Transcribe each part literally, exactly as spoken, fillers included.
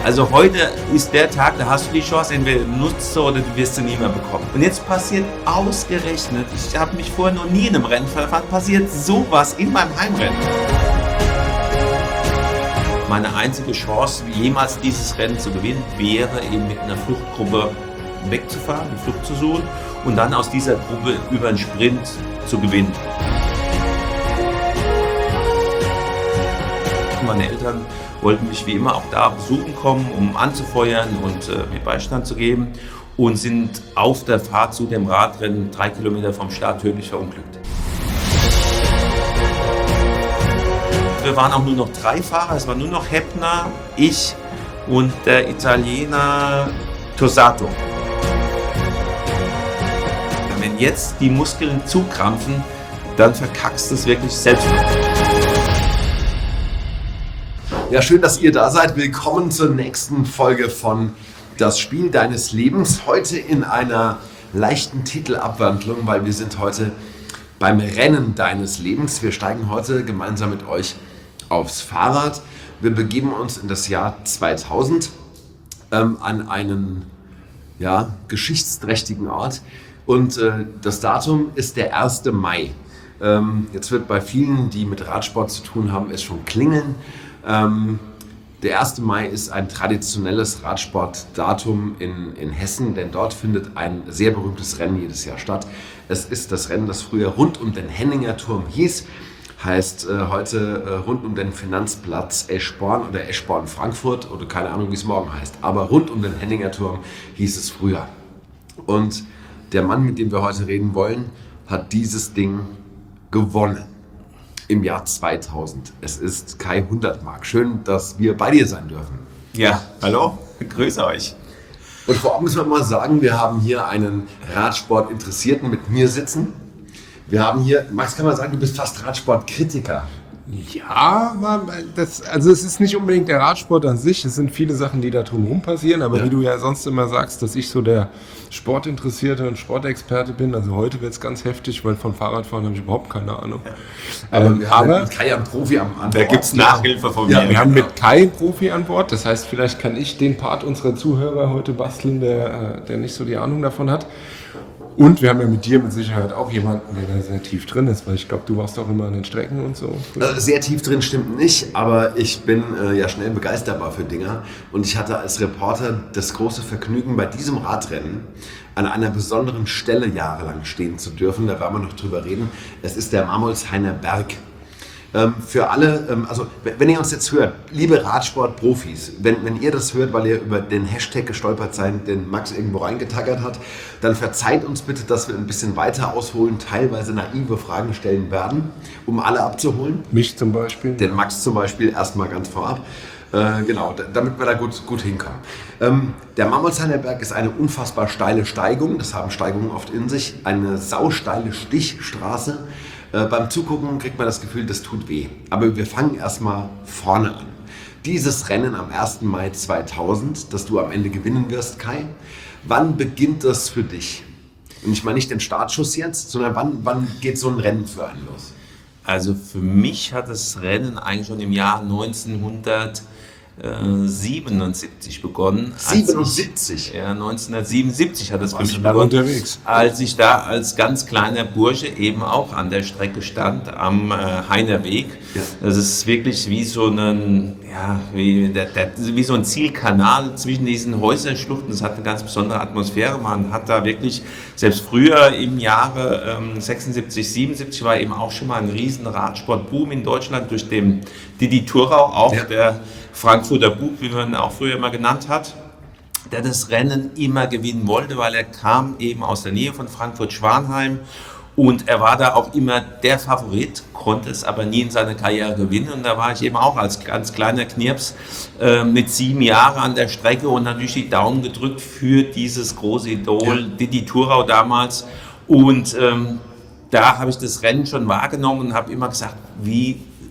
Also heute ist der Tag, da hast du die Chance, entweder du nutzt sie oder du wirst sie nie mehr bekommen. Und jetzt passiert ausgerechnet, ich habe mich vorher noch nie in einem Rennen verfahren, passiert sowas in meinem Heimrennen. Meine einzige Chance, jemals dieses Rennen zu gewinnen, wäre eben mit einer Fluchtgruppe wegzufahren, die Flucht zu suchen und dann aus dieser Gruppe über einen Sprint zu gewinnen. Meine Eltern wollten mich wie immer auch da besuchen kommen, um anzufeuern und äh, mir Beistand zu geben und sind auf der Fahrt zu dem Radrennen drei Kilometer vom Start tödlich verunglückt. Wir waren auch nur noch drei Fahrer, es war nur noch Heppner, ich und der Italiener Tosato. Wenn jetzt die Muskeln zukrampfen, dann verkackst du es wirklich selbst. Ja, schön, dass ihr da seid. Willkommen zur nächsten Folge von Das Spiel deines Lebens. Heute in einer leichten Titelabwandlung, weil wir sind heute beim Rennen deines Lebens. Wir steigen heute gemeinsam mit euch aufs Fahrrad. Wir begeben uns in das Jahr zweitausend ähm, an einen ja, geschichtsträchtigen Ort. Und äh, das Datum ist der erste Mai. Ähm, jetzt wird bei vielen, die mit Radsport zu tun haben, es schon klingeln. Ähm, der erste Mai ist ein traditionelles Radsportdatum in, in Hessen, denn dort findet ein sehr berühmtes Rennen jedes Jahr statt. Es ist das Rennen, das früher rund um den Henninger Turm hieß, heißt äh, heute äh, rund um den Finanzplatz Eschborn oder Eschborn-Frankfurt oder keine Ahnung, wie es morgen heißt. Aber rund um den Henninger Turm hieß es früher. Und der Mann, mit dem wir heute reden wollen, hat dieses Ding gewonnen. Im Jahr zweitausend. Es ist Kai Hundertmark. Schön, dass wir bei dir sein dürfen. Ja, hallo, grüße euch. Und vorab müssen wir mal sagen, wir haben hier einen Radsport-Interessierten mit mir sitzen. Wir haben hier, Max, kann man sagen, du bist fast Radsportkritiker. Ja, das, also es ist nicht unbedingt der Radsport an sich, es sind viele Sachen, die da drumherum passieren, aber ja. Wie du ja sonst immer sagst, dass ich so der Sportinteressierte und Sportexperte bin, also heute wird es ganz heftig, weil von Fahrradfahren habe ich überhaupt keine Ahnung. Ja. Aber ähm, wir haben aber, mit Kai einen Profi am Antwort. Da gibt es Nachhilfe von ja, mir. Wir haben mit Kai einen Profi an Bord, das heißt, vielleicht kann ich den Part unserer Zuhörer heute basteln, der, der nicht so die Ahnung davon hat. Und wir haben ja mit dir mit Sicherheit auch jemanden, der da sehr tief drin ist, weil ich glaube, du warst auch immer an den Strecken und so. Also sehr tief drin stimmt nicht, aber ich bin äh, ja schnell begeisterbar für Dinger. Und ich hatte als Reporter das große Vergnügen, bei diesem Radrennen an einer besonderen Stelle jahrelang stehen zu dürfen. Da werden wir noch drüber reden. Es ist der Marmolshainer Berg. Ähm, für alle, ähm, also wenn ihr uns jetzt hört, liebe Radsport-Profis, wenn, wenn ihr das hört, weil ihr über den Hashtag gestolpert seid, den Max irgendwo reingetackert hat, dann verzeiht uns bitte, dass wir ein bisschen weiter ausholen, teilweise naive Fragen stellen werden, um alle abzuholen. Mich zum Beispiel. Den Max zum Beispiel erstmal ganz vorab. Äh, genau, damit wir da gut, gut hinkommen. Ähm, der Marmolshainer Berg ist eine unfassbar steile Steigung, das haben Steigungen oft in sich, eine sausteile Stichstraße. Äh, beim Zugucken kriegt man das Gefühl, das tut weh. Aber wir fangen erstmal vorne an. Dieses Rennen am ersten Mai zweitausend, das du am Ende gewinnen wirst, Kai, wann beginnt das für dich? Und ich meine nicht den Startschuss jetzt, sondern wann, wann geht so ein Rennen für einen los? Also für mich hat das Rennen eigentlich schon im Jahr neunzehnhundertsiebenundsiebzig begonnen. siebenundsiebzig? Ich, ja, neunzehnhundertsiebenundsiebzig hat es für mich begonnen, unterwegs. Als ich da als ganz kleiner Bursche eben auch an der Strecke stand, am äh, Heinerweg. Ja. Das ist wirklich wie so ein, ja, wie, der, der, wie so ein Zielkanal zwischen diesen Häuserschluchten. Das hat eine ganz besondere Atmosphäre. Man hat da wirklich, selbst früher im Jahre ähm, sechsundsiebzig, siebenundsiebzig war eben auch schon mal ein riesen Radsportboom in Deutschland durch den Didi Thurau, auch ja. Der Frankfurter Bub, wie man ihn auch früher immer genannt hat, der das Rennen immer gewinnen wollte, weil er kam eben aus der Nähe von Frankfurt-Schwanheim und er war da auch immer der Favorit, konnte es aber nie in seiner Karriere gewinnen und da war ich eben auch als ganz kleiner Knirps äh, mit sieben Jahren an der Strecke und natürlich die Daumen gedrückt für dieses große Idol, ja. Didi Thurau damals und ähm, da habe ich das Rennen schon wahrgenommen und habe immer gesagt, wie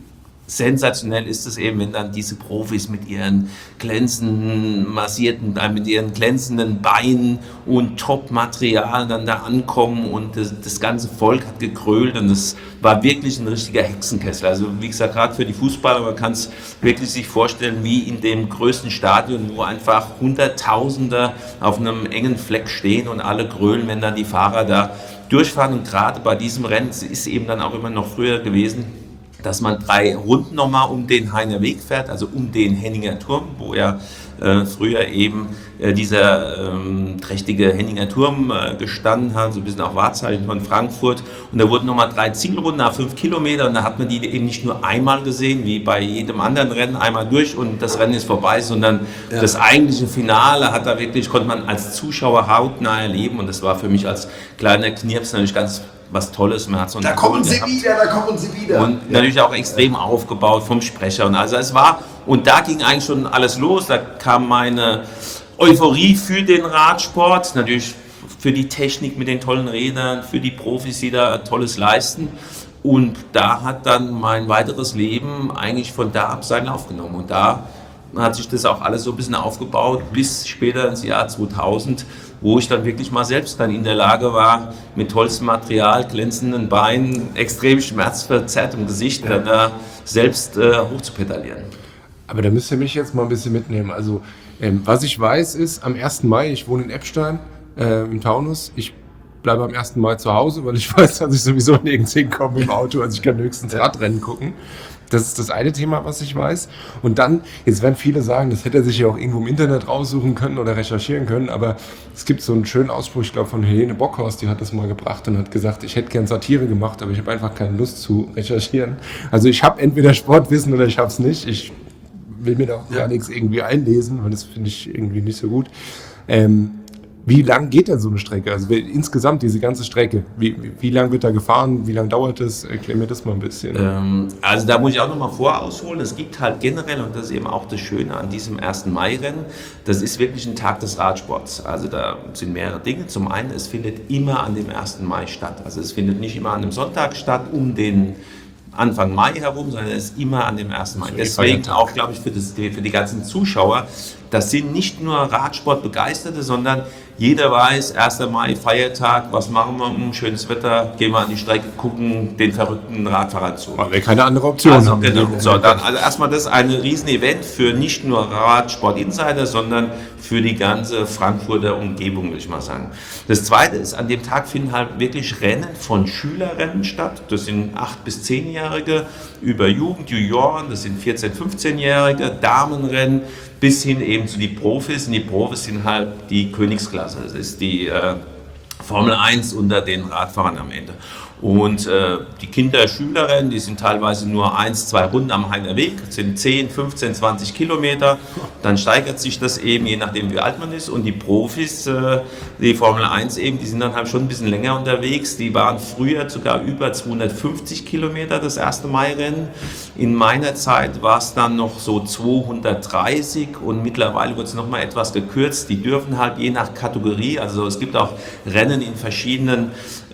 sensationell ist es eben, wenn dann diese Profis mit ihren glänzenden, massierten, äh, mit ihren glänzenden Beinen und Top-Material dann da ankommen und das, das ganze Volk hat gegrölt und das war wirklich ein richtiger Hexenkessel. Also wie gesagt, gerade für die Fußballer, man kann es wirklich sich vorstellen, wie in dem größten Stadion, wo einfach Hunderttausende auf einem engen Fleck stehen und alle grölen, wenn dann die Fahrer da durchfahren. Und gerade bei diesem Rennen, es ist eben dann auch immer noch früher gewesen, dass man drei Runden nochmal um den Hainer Weg fährt, also um den Henninger Turm, wo ja äh, früher eben äh, dieser ähm, trächtige Henninger Turm äh, gestanden hat, so ein bisschen auch Wahrzeichen von Frankfurt. Und da wurden nochmal drei Zielrunden nach fünf Kilometer und da hat man die eben nicht nur einmal gesehen, wie bei jedem anderen Rennen, einmal durch und das Rennen ist vorbei, sondern ja. das eigentliche Finale hat da wirklich, konnte man als Zuschauer hautnah erleben und das war für mich als kleiner Knirps natürlich ganz was Tolles. Man hat so da kommen sie gehabt. wieder, da kommen sie wieder. Und ja. natürlich auch extrem aufgebaut vom Sprecher. Und also es war, und da ging eigentlich schon alles los. Da kam meine Euphorie für den Radsport, natürlich für die Technik mit den tollen Rädern, für die Profis, die da Tolles leisten. Und da hat dann mein weiteres Leben eigentlich von da ab seinen Lauf genommen. Und da hat sich das auch alles so ein bisschen aufgebaut, bis später ins Jahr zweitausend, wo ich dann wirklich mal selbst dann in der Lage war, mit tollstem Material, glänzenden Beinen, extrem schmerzverzerrtem Gesicht, dann da selbst äh, hochzupedalieren. Aber da müsst ihr mich jetzt mal ein bisschen mitnehmen. Also, ähm, was ich weiß ist, am ersten Mai, ich wohne in Eppstein, äh, im Taunus, ich bleibe am ersten Mai zu Hause, weil ich weiß, dass ich sowieso nirgends hinkomme im Auto, also ich kann höchstens Radrennen gucken. Das ist das eine Thema, was ich weiß. Und dann, jetzt werden viele sagen, das hätte er sich ja auch irgendwo im Internet raussuchen können oder recherchieren können, aber es gibt so einen schönen Ausspruch, ich glaube von Helene Bockhorst, die hat das mal gebracht und hat gesagt, ich hätte gern Satire gemacht, aber ich habe einfach keine Lust zu recherchieren. Also ich habe entweder Sportwissen oder ich habe es nicht. Ich will mir da auch gar nichts irgendwie einlesen, weil das finde ich irgendwie nicht so gut. Ähm, Wie lang geht denn so eine Strecke? Also insgesamt diese ganze Strecke, wie, wie, wie lang wird da gefahren? Wie lang dauert das? Erklär mir das mal ein bisschen. Ähm, also da muss ich auch nochmal vorausholen. Es gibt halt generell, und das ist eben auch das Schöne an diesem ersten Mai-Rennen, das ist wirklich ein Tag des Radsports. Also da sind mehrere Dinge. Zum einen, es findet immer an dem ersten Mai statt. Also es findet nicht immer an einem Sonntag statt, um den Anfang Mai herum, sondern es ist immer an dem ersten Mai. Deswegen auch, glaube ich, für, das, für die ganzen Zuschauer, das sind nicht nur Radsportbegeisterte, sondern jeder weiß, erster Mai, Feiertag, was machen wir? Um schönes Wetter, gehen wir an die Strecke, gucken den verrückten Radfahrern zu. Weil wir keine andere Option also, haben. Genau. So, dann, also erstmal das ist ein Riesen-Event für nicht nur Radsport-Insider, sondern für die ganze Frankfurter Umgebung, würde ich mal sagen. Das Zweite ist, an dem Tag finden halt wirklich Rennen von Schülerrennen statt. Das sind acht- bis zehnjährige, über Jugend, Junioren, das sind vierzehn-, fünfzehnjährige, Damenrennen, bis hin eben zu den Profis. Und die Profis sind halt die Königsklasse. Das ist die äh, Formel eins unter den Radfahrern am Ende. Und äh, die Kinder, Schülerinnen, die sind teilweise nur eins, zwei Runden am Hainer Weg, das sind zehn, fünfzehn, zwanzig Kilometer. Dann steigert sich das eben, je nachdem wie alt man ist. Und die Profis, äh, die Formel eins eben, die sind dann halt schon ein bisschen länger unterwegs. Die waren früher sogar über zweihundertfünfzig Kilometer, das erste Mai-Rennen. In meiner Zeit war es dann noch so zweihundertdreißig und mittlerweile wird es nochmal etwas gekürzt. Die dürfen halt je nach Kategorie, also es gibt auch Rennen in verschiedenen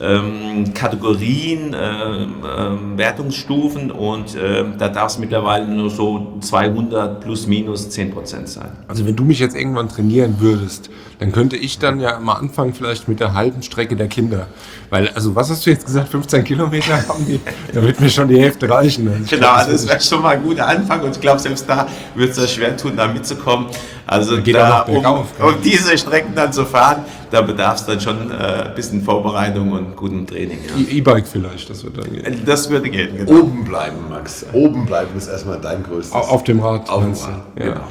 ähm, Kategorien, ähm, ähm, Wertungsstufen und ähm, da darf es mittlerweile nur so zweihundert plus minus zehn Prozent sein. Also wenn du mich jetzt irgendwann trainieren würdest, dann könnte ich dann ja mal anfangen vielleicht mit der halben Strecke der Kinder. Weil, also was hast du jetzt gesagt, fünfzehn Kilometer haben die, da wird mir schon die Hälfte reichen. Also genau, glaub, also das wäre schon mal ein guter Anfang und ich glaube, selbst da wird es ja schwer tun, da mitzukommen. Also da, da um, um diese Strecken dann zu fahren, da bedarf es dann schon äh, ein bisschen Vorbereitung und gutem Training. Ja. E-Bike vielleicht, das wird dann gehen. Das würde gehen, genau. Oben bleiben, Max. Oben bleiben ist erstmal dein größtes. Auf dem Rad. Auf dem Rad, ja. Genau.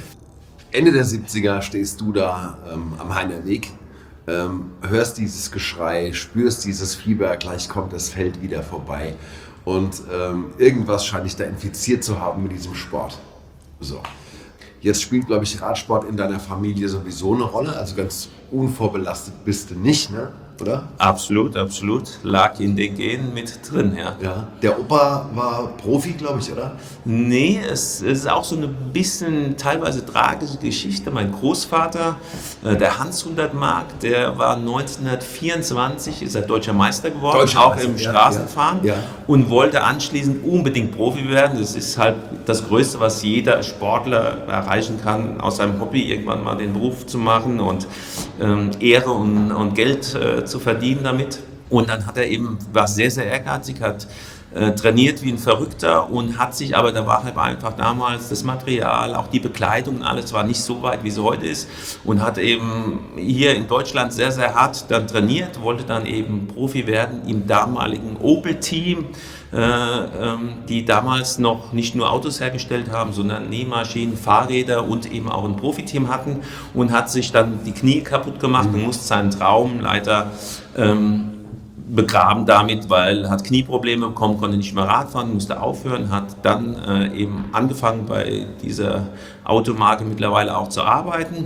Ende der siebziger stehst du da ähm, am Hainer Weg, ähm, hörst dieses Geschrei, spürst dieses Fieber, gleich kommt das Feld wieder vorbei und ähm, irgendwas scheint dich da infiziert zu haben mit diesem Sport. So. Jetzt spielt, glaube ich, Radsport in deiner Familie sowieso eine Rolle, also ganz unvorbelastet bist du nicht, ne? oder? Absolut, absolut. Lag in den Genen mit drin, ja. Ja. Der Opa war Profi, glaube ich, oder? Nee, es, es ist auch so eine bisschen teilweise tragische Geschichte. Mein Großvater, äh, der Hans Hundertmark, der war neunzehnhundertvierundzwanzig, ist er deutscher Meister geworden, Deutscher auch Meister, im ja, Straßenfahren ja, ja. und wollte anschließend unbedingt Profi werden. Das ist halt das Größte, was jeder Sportler erreichen kann, aus seinem Hobby irgendwann mal den Beruf zu machen und ähm, Ehre und, und Geld äh, zu verdienen damit. Und dann hat er eben, war sehr, sehr ehrgeizig, hat äh, trainiert wie ein Verrückter und hat sich, aber da war halt einfach damals das Material, auch die Bekleidung und alles war nicht so weit, wie es heute ist und hat eben hier in Deutschland sehr, sehr hart dann trainiert, wollte dann eben Profi werden im damaligen Opel-Team, äh, ähm, die damals noch nicht nur Autos hergestellt haben, sondern Nähmaschinen, Fahrräder und eben auch ein Profiteam hatten und hat sich dann die Knie kaputt gemacht und musste seinen Traum leider ähm, begraben damit, weil er hat Knieprobleme bekommen, konnte nicht mehr Radfahren, musste aufhören, hat dann äh, eben angefangen bei dieser Automarke mittlerweile auch zu arbeiten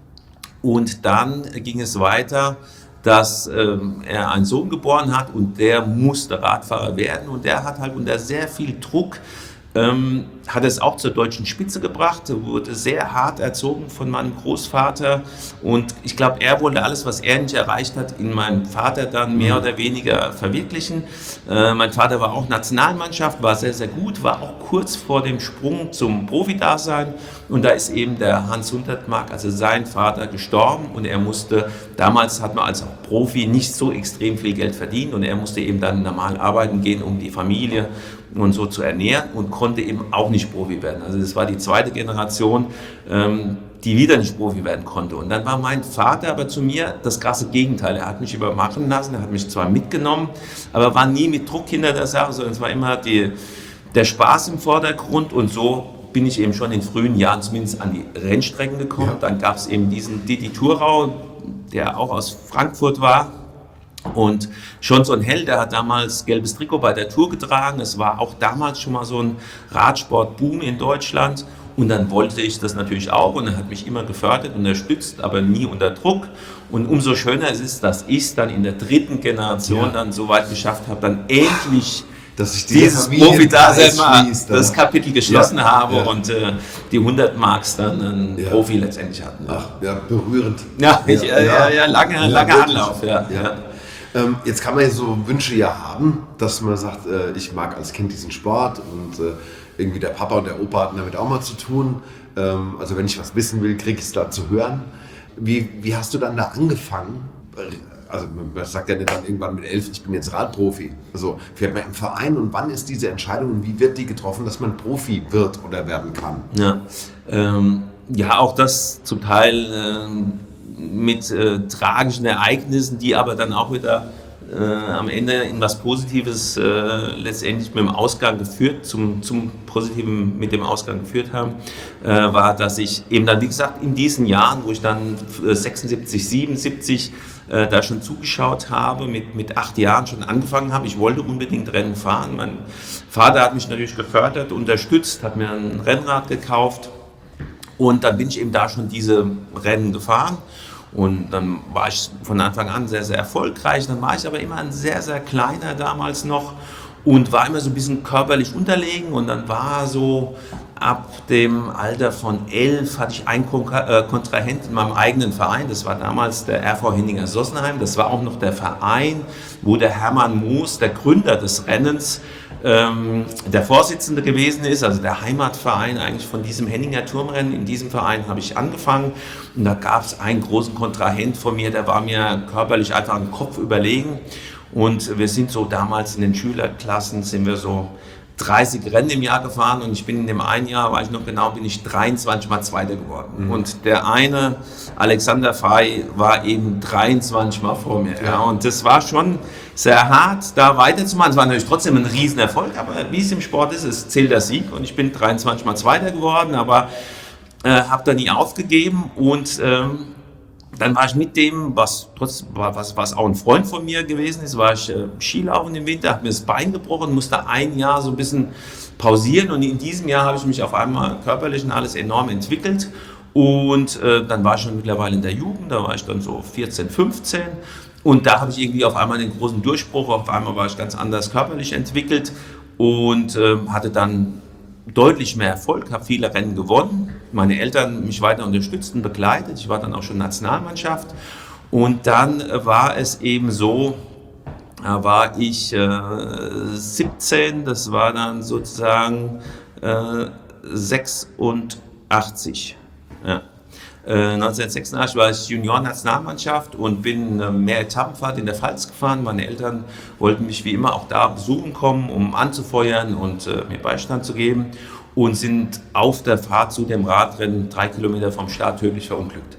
und dann ging es weiter, dass ähm, er einen Sohn geboren hat und der musste Radfahrer werden und der hat halt unter sehr viel Druck Ähm, hat es auch zur deutschen Spitze gebracht, wurde sehr hart erzogen von meinem Großvater und ich glaube, er wollte alles, was er nicht erreicht hat, in meinem Vater dann mehr oder weniger verwirklichen. Äh, mein Vater war auch Nationalmannschaft, war sehr, sehr gut, war auch kurz vor dem Sprung zum Profi-Dasein und da ist eben der Hans Hundertmark, also sein Vater, gestorben und er musste, damals hat man als Profi nicht so extrem viel Geld verdient und er musste eben dann normal arbeiten gehen, um die Familie und so zu ernähren und konnte eben auch nicht Profi werden. Also das war die zweite Generation, ähm, die wieder nicht Profi werden konnte. Und dann war mein Vater aber zu mir das krasse Gegenteil. Er hat mich übermachen lassen, er hat mich zwar mitgenommen, aber war nie mit Druck hinter der Sache, sondern es war immer die, der Spaß im Vordergrund und so bin ich eben schon in frühen Jahren zumindest an die Rennstrecken gekommen. Ja. Dann gab es eben diesen Didi Thurau, der auch aus Frankfurt war. Und schon so ein Held, der hat damals gelbes Trikot bei der Tour getragen. Es war auch damals schon mal so ein Radsportboom in Deutschland. Und dann wollte ich das natürlich auch und er hat mich immer gefördert, unterstützt, aber nie unter Druck. Und umso schöner es ist, dass ich es dann in der dritten Generation ja. dann so weit geschafft habe, dann endlich dass ich dieses Profi-Dasein mal das ja. Kapitel geschlossen ja. habe ja. und äh, die hundert Marks dann einen ja. Profi letztendlich hatten. Ach, ja, berührend. Ja, ich, ja, ja, ja, lange, ja, lange wirklich. Anlauf. Ja. Ja. Ja. Ähm, jetzt kann man ja so Wünsche ja haben, dass man sagt, äh, ich mag als Kind diesen Sport und äh, irgendwie der Papa und der Opa hatten damit auch mal zu tun. Ähm, also wenn ich was wissen will, kriege ich es da zu hören. Wie, wie hast du dann da angefangen? Also man sagt ja nicht dann irgendwann mit elf, ich bin jetzt Radprofi. Also fährt man im Verein und wann ist diese Entscheidung und wie wird die getroffen, dass man Profi wird oder werden kann? Ja, ähm, ja auch das zum Teil ähm, mit äh, tragischen Ereignissen, die aber dann auch wieder äh, am Ende in was Positives äh, letztendlich mit dem Ausgang geführt, zum, zum Positiven mit dem Ausgang geführt haben, äh, war, dass ich eben dann, wie gesagt, in diesen Jahren, wo ich dann sechsundsiebzig, siebenundsiebzig äh, da schon zugeschaut habe, mit, mit acht Jahren schon angefangen habe, ich wollte unbedingt Rennen fahren. Mein Vater hat mich natürlich gefördert, unterstützt, hat mir ein Rennrad gekauft und dann bin ich eben da schon diese Rennen gefahren. Und dann war ich von Anfang an sehr, sehr erfolgreich. Dann war ich aber immer ein sehr, sehr kleiner damals noch und war immer so ein bisschen körperlich unterlegen. Und dann war so ab dem Alter von elf hatte ich einen Kontrahent in meinem eigenen Verein. Das war damals der R V Henninger Sossenheim. Das war auch noch der Verein, wo der Hermann Moos, der Gründer des Rennens, ähm, der Vorsitzende gewesen ist, also der Heimatverein eigentlich von diesem Henninger Turmrennen. In diesem Verein habe ich angefangen und da gab es einen großen Kontrahent von mir, der war mir körperlich einfach einen Kopf überlegen und wir sind so damals in den Schülerklassen, sind wir so dreißig Rennen im Jahr gefahren und ich bin in dem einen Jahr, weiß ich noch genau, bin ich dreiundzwanzig Mal Zweiter geworden. Mhm. Und der eine, Alexander Fey, war eben dreiundzwanzig Mal vor mir. Ja. Und das war schon sehr hart, da weiterzumachen. Es war natürlich trotzdem ein Riesenerfolg, aber wie es im Sport ist, es zählt der Sieg und ich bin dreiundzwanzig Mal Zweiter geworden, aber äh, habe da nie aufgegeben und ähm, dann war ich mit dem, was, trotz, was, was auch ein Freund von mir gewesen ist, war ich äh, Skilaufen im Winter, habe mir das Bein gebrochen, musste ein Jahr so ein bisschen pausieren und in diesem Jahr habe ich mich auf einmal körperlich und alles enorm entwickelt und äh, dann war ich schon mittlerweile in der Jugend, da war ich dann so vierzehn, fünfzehn Und da habe ich irgendwie auf einmal den großen Durchbruch, auf einmal war ich ganz anders körperlich entwickelt und äh, hatte dann deutlich mehr Erfolg, habe viele Rennen gewonnen, meine Eltern mich weiter unterstützten, begleitet, ich war dann auch schon Nationalmannschaft und dann war es eben so, da war ich äh, siebzehn, das war dann sozusagen äh, sechsundachtzig. Ja. Äh, neunzehnhundertsechsundachtzig war ich Junioren-Nationalmannschaft und bin äh, mehr Etappenfahrt in der Pfalz gefahren. Meine Eltern wollten mich wie immer auch da besuchen kommen, um anzufeuern und äh, mir Beistand zu geben und sind auf der Fahrt zu dem Radrennen drei Kilometer vom Start tödlich verunglückt.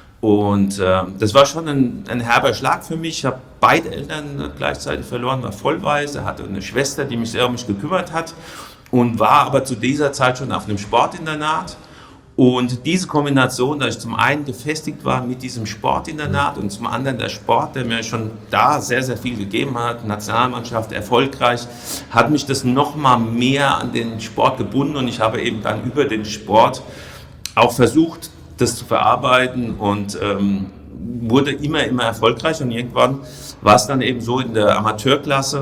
Und äh, das war schon ein, ein herber Schlag für mich. Ich habe beide Eltern gleichzeitig verloren, war vollweise, hatte eine Schwester, die mich sehr um mich gekümmert hat und war aber zu dieser Zeit schon auf einem Sportinternat. Und diese Kombination, dass ich zum einen gefestigt war mit diesem Sportinternat und zum anderen der Sport, der mir schon da sehr, sehr viel gegeben hat, Nationalmannschaft, erfolgreich, hat mich das nochmal mehr an den Sport gebunden und ich habe eben dann über den Sport auch versucht, das zu verarbeiten und ähm, wurde immer, immer erfolgreich und irgendwann war es dann eben so in der Amateurklasse,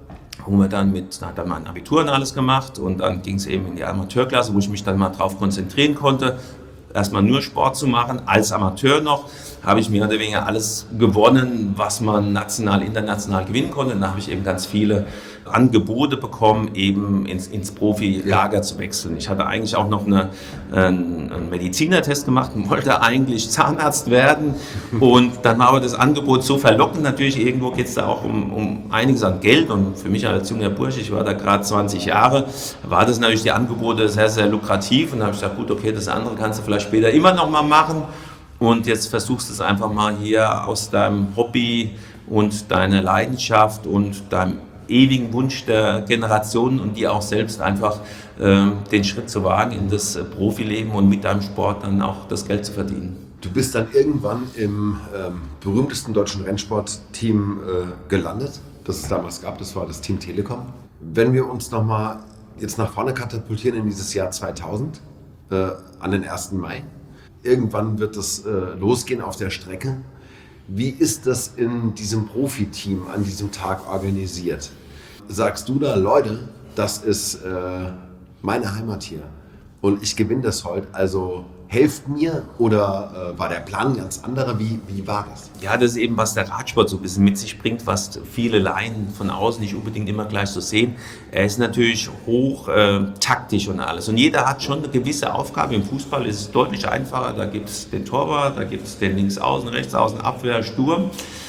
wo wir dann mit, da hat dann mein Abitur und alles gemacht und dann ging es eben in die Amateurklasse, wo ich mich dann mal drauf konzentrieren konnte, erstmal nur Sport zu machen, als Amateur noch, habe ich mehr oder weniger alles gewonnen, was man national, international gewinnen konnte. Und da habe ich eben ganz viele Angebote bekommen, eben ins, ins Profilager zu wechseln. Ich hatte eigentlich auch noch eine, einen, einen Medizinertest gemacht und wollte eigentlich Zahnarzt werden. Und dann war aber das Angebot so verlockend. Natürlich, irgendwo geht es da auch um, um einiges an Geld. Und für mich als junger Bursche, ich war da gerade zwanzig Jahre, war das natürlich die Angebote sehr, sehr lukrativ. Und da habe ich gesagt, gut, okay, das andere kannst du vielleicht später immer noch mal machen. Und jetzt versuchst du es einfach mal hier aus deinem Hobby und deiner Leidenschaft und deinem ewigen Wunsch der Generationen und dir auch selbst einfach äh, den Schritt zu wagen in das äh, Profileben und mit deinem Sport dann auch das Geld zu verdienen. Du bist dann irgendwann im ähm, berühmtesten deutschen Rennsportteam äh, gelandet, das es damals gab, das war das Team Telekom. Wenn wir uns nochmal jetzt nach vorne katapultieren in dieses Jahr zweitausend, äh, an den ersten Mai, irgendwann wird es äh, losgehen auf der Strecke. Wie ist das in diesem Profiteam an diesem Tag organisiert? Sagst du da, Leute, das ist äh, meine Heimat hier und ich gewinne das heute, also helft mir, oder äh, war der Plan ein ganz anderer? Wie, wie war das? Ja, das ist eben, was der Radsport so ein bisschen mit sich bringt, was viele Laien von außen nicht unbedingt immer gleich so sehen. Er ist natürlich hoch äh, taktisch und alles. Und jeder hat schon eine gewisse Aufgabe. Im Fußball ist es deutlich einfacher. Da gibt es den Torwart, da gibt es den Linksaußen, Rechtsaußen, Abwehr, Sturm.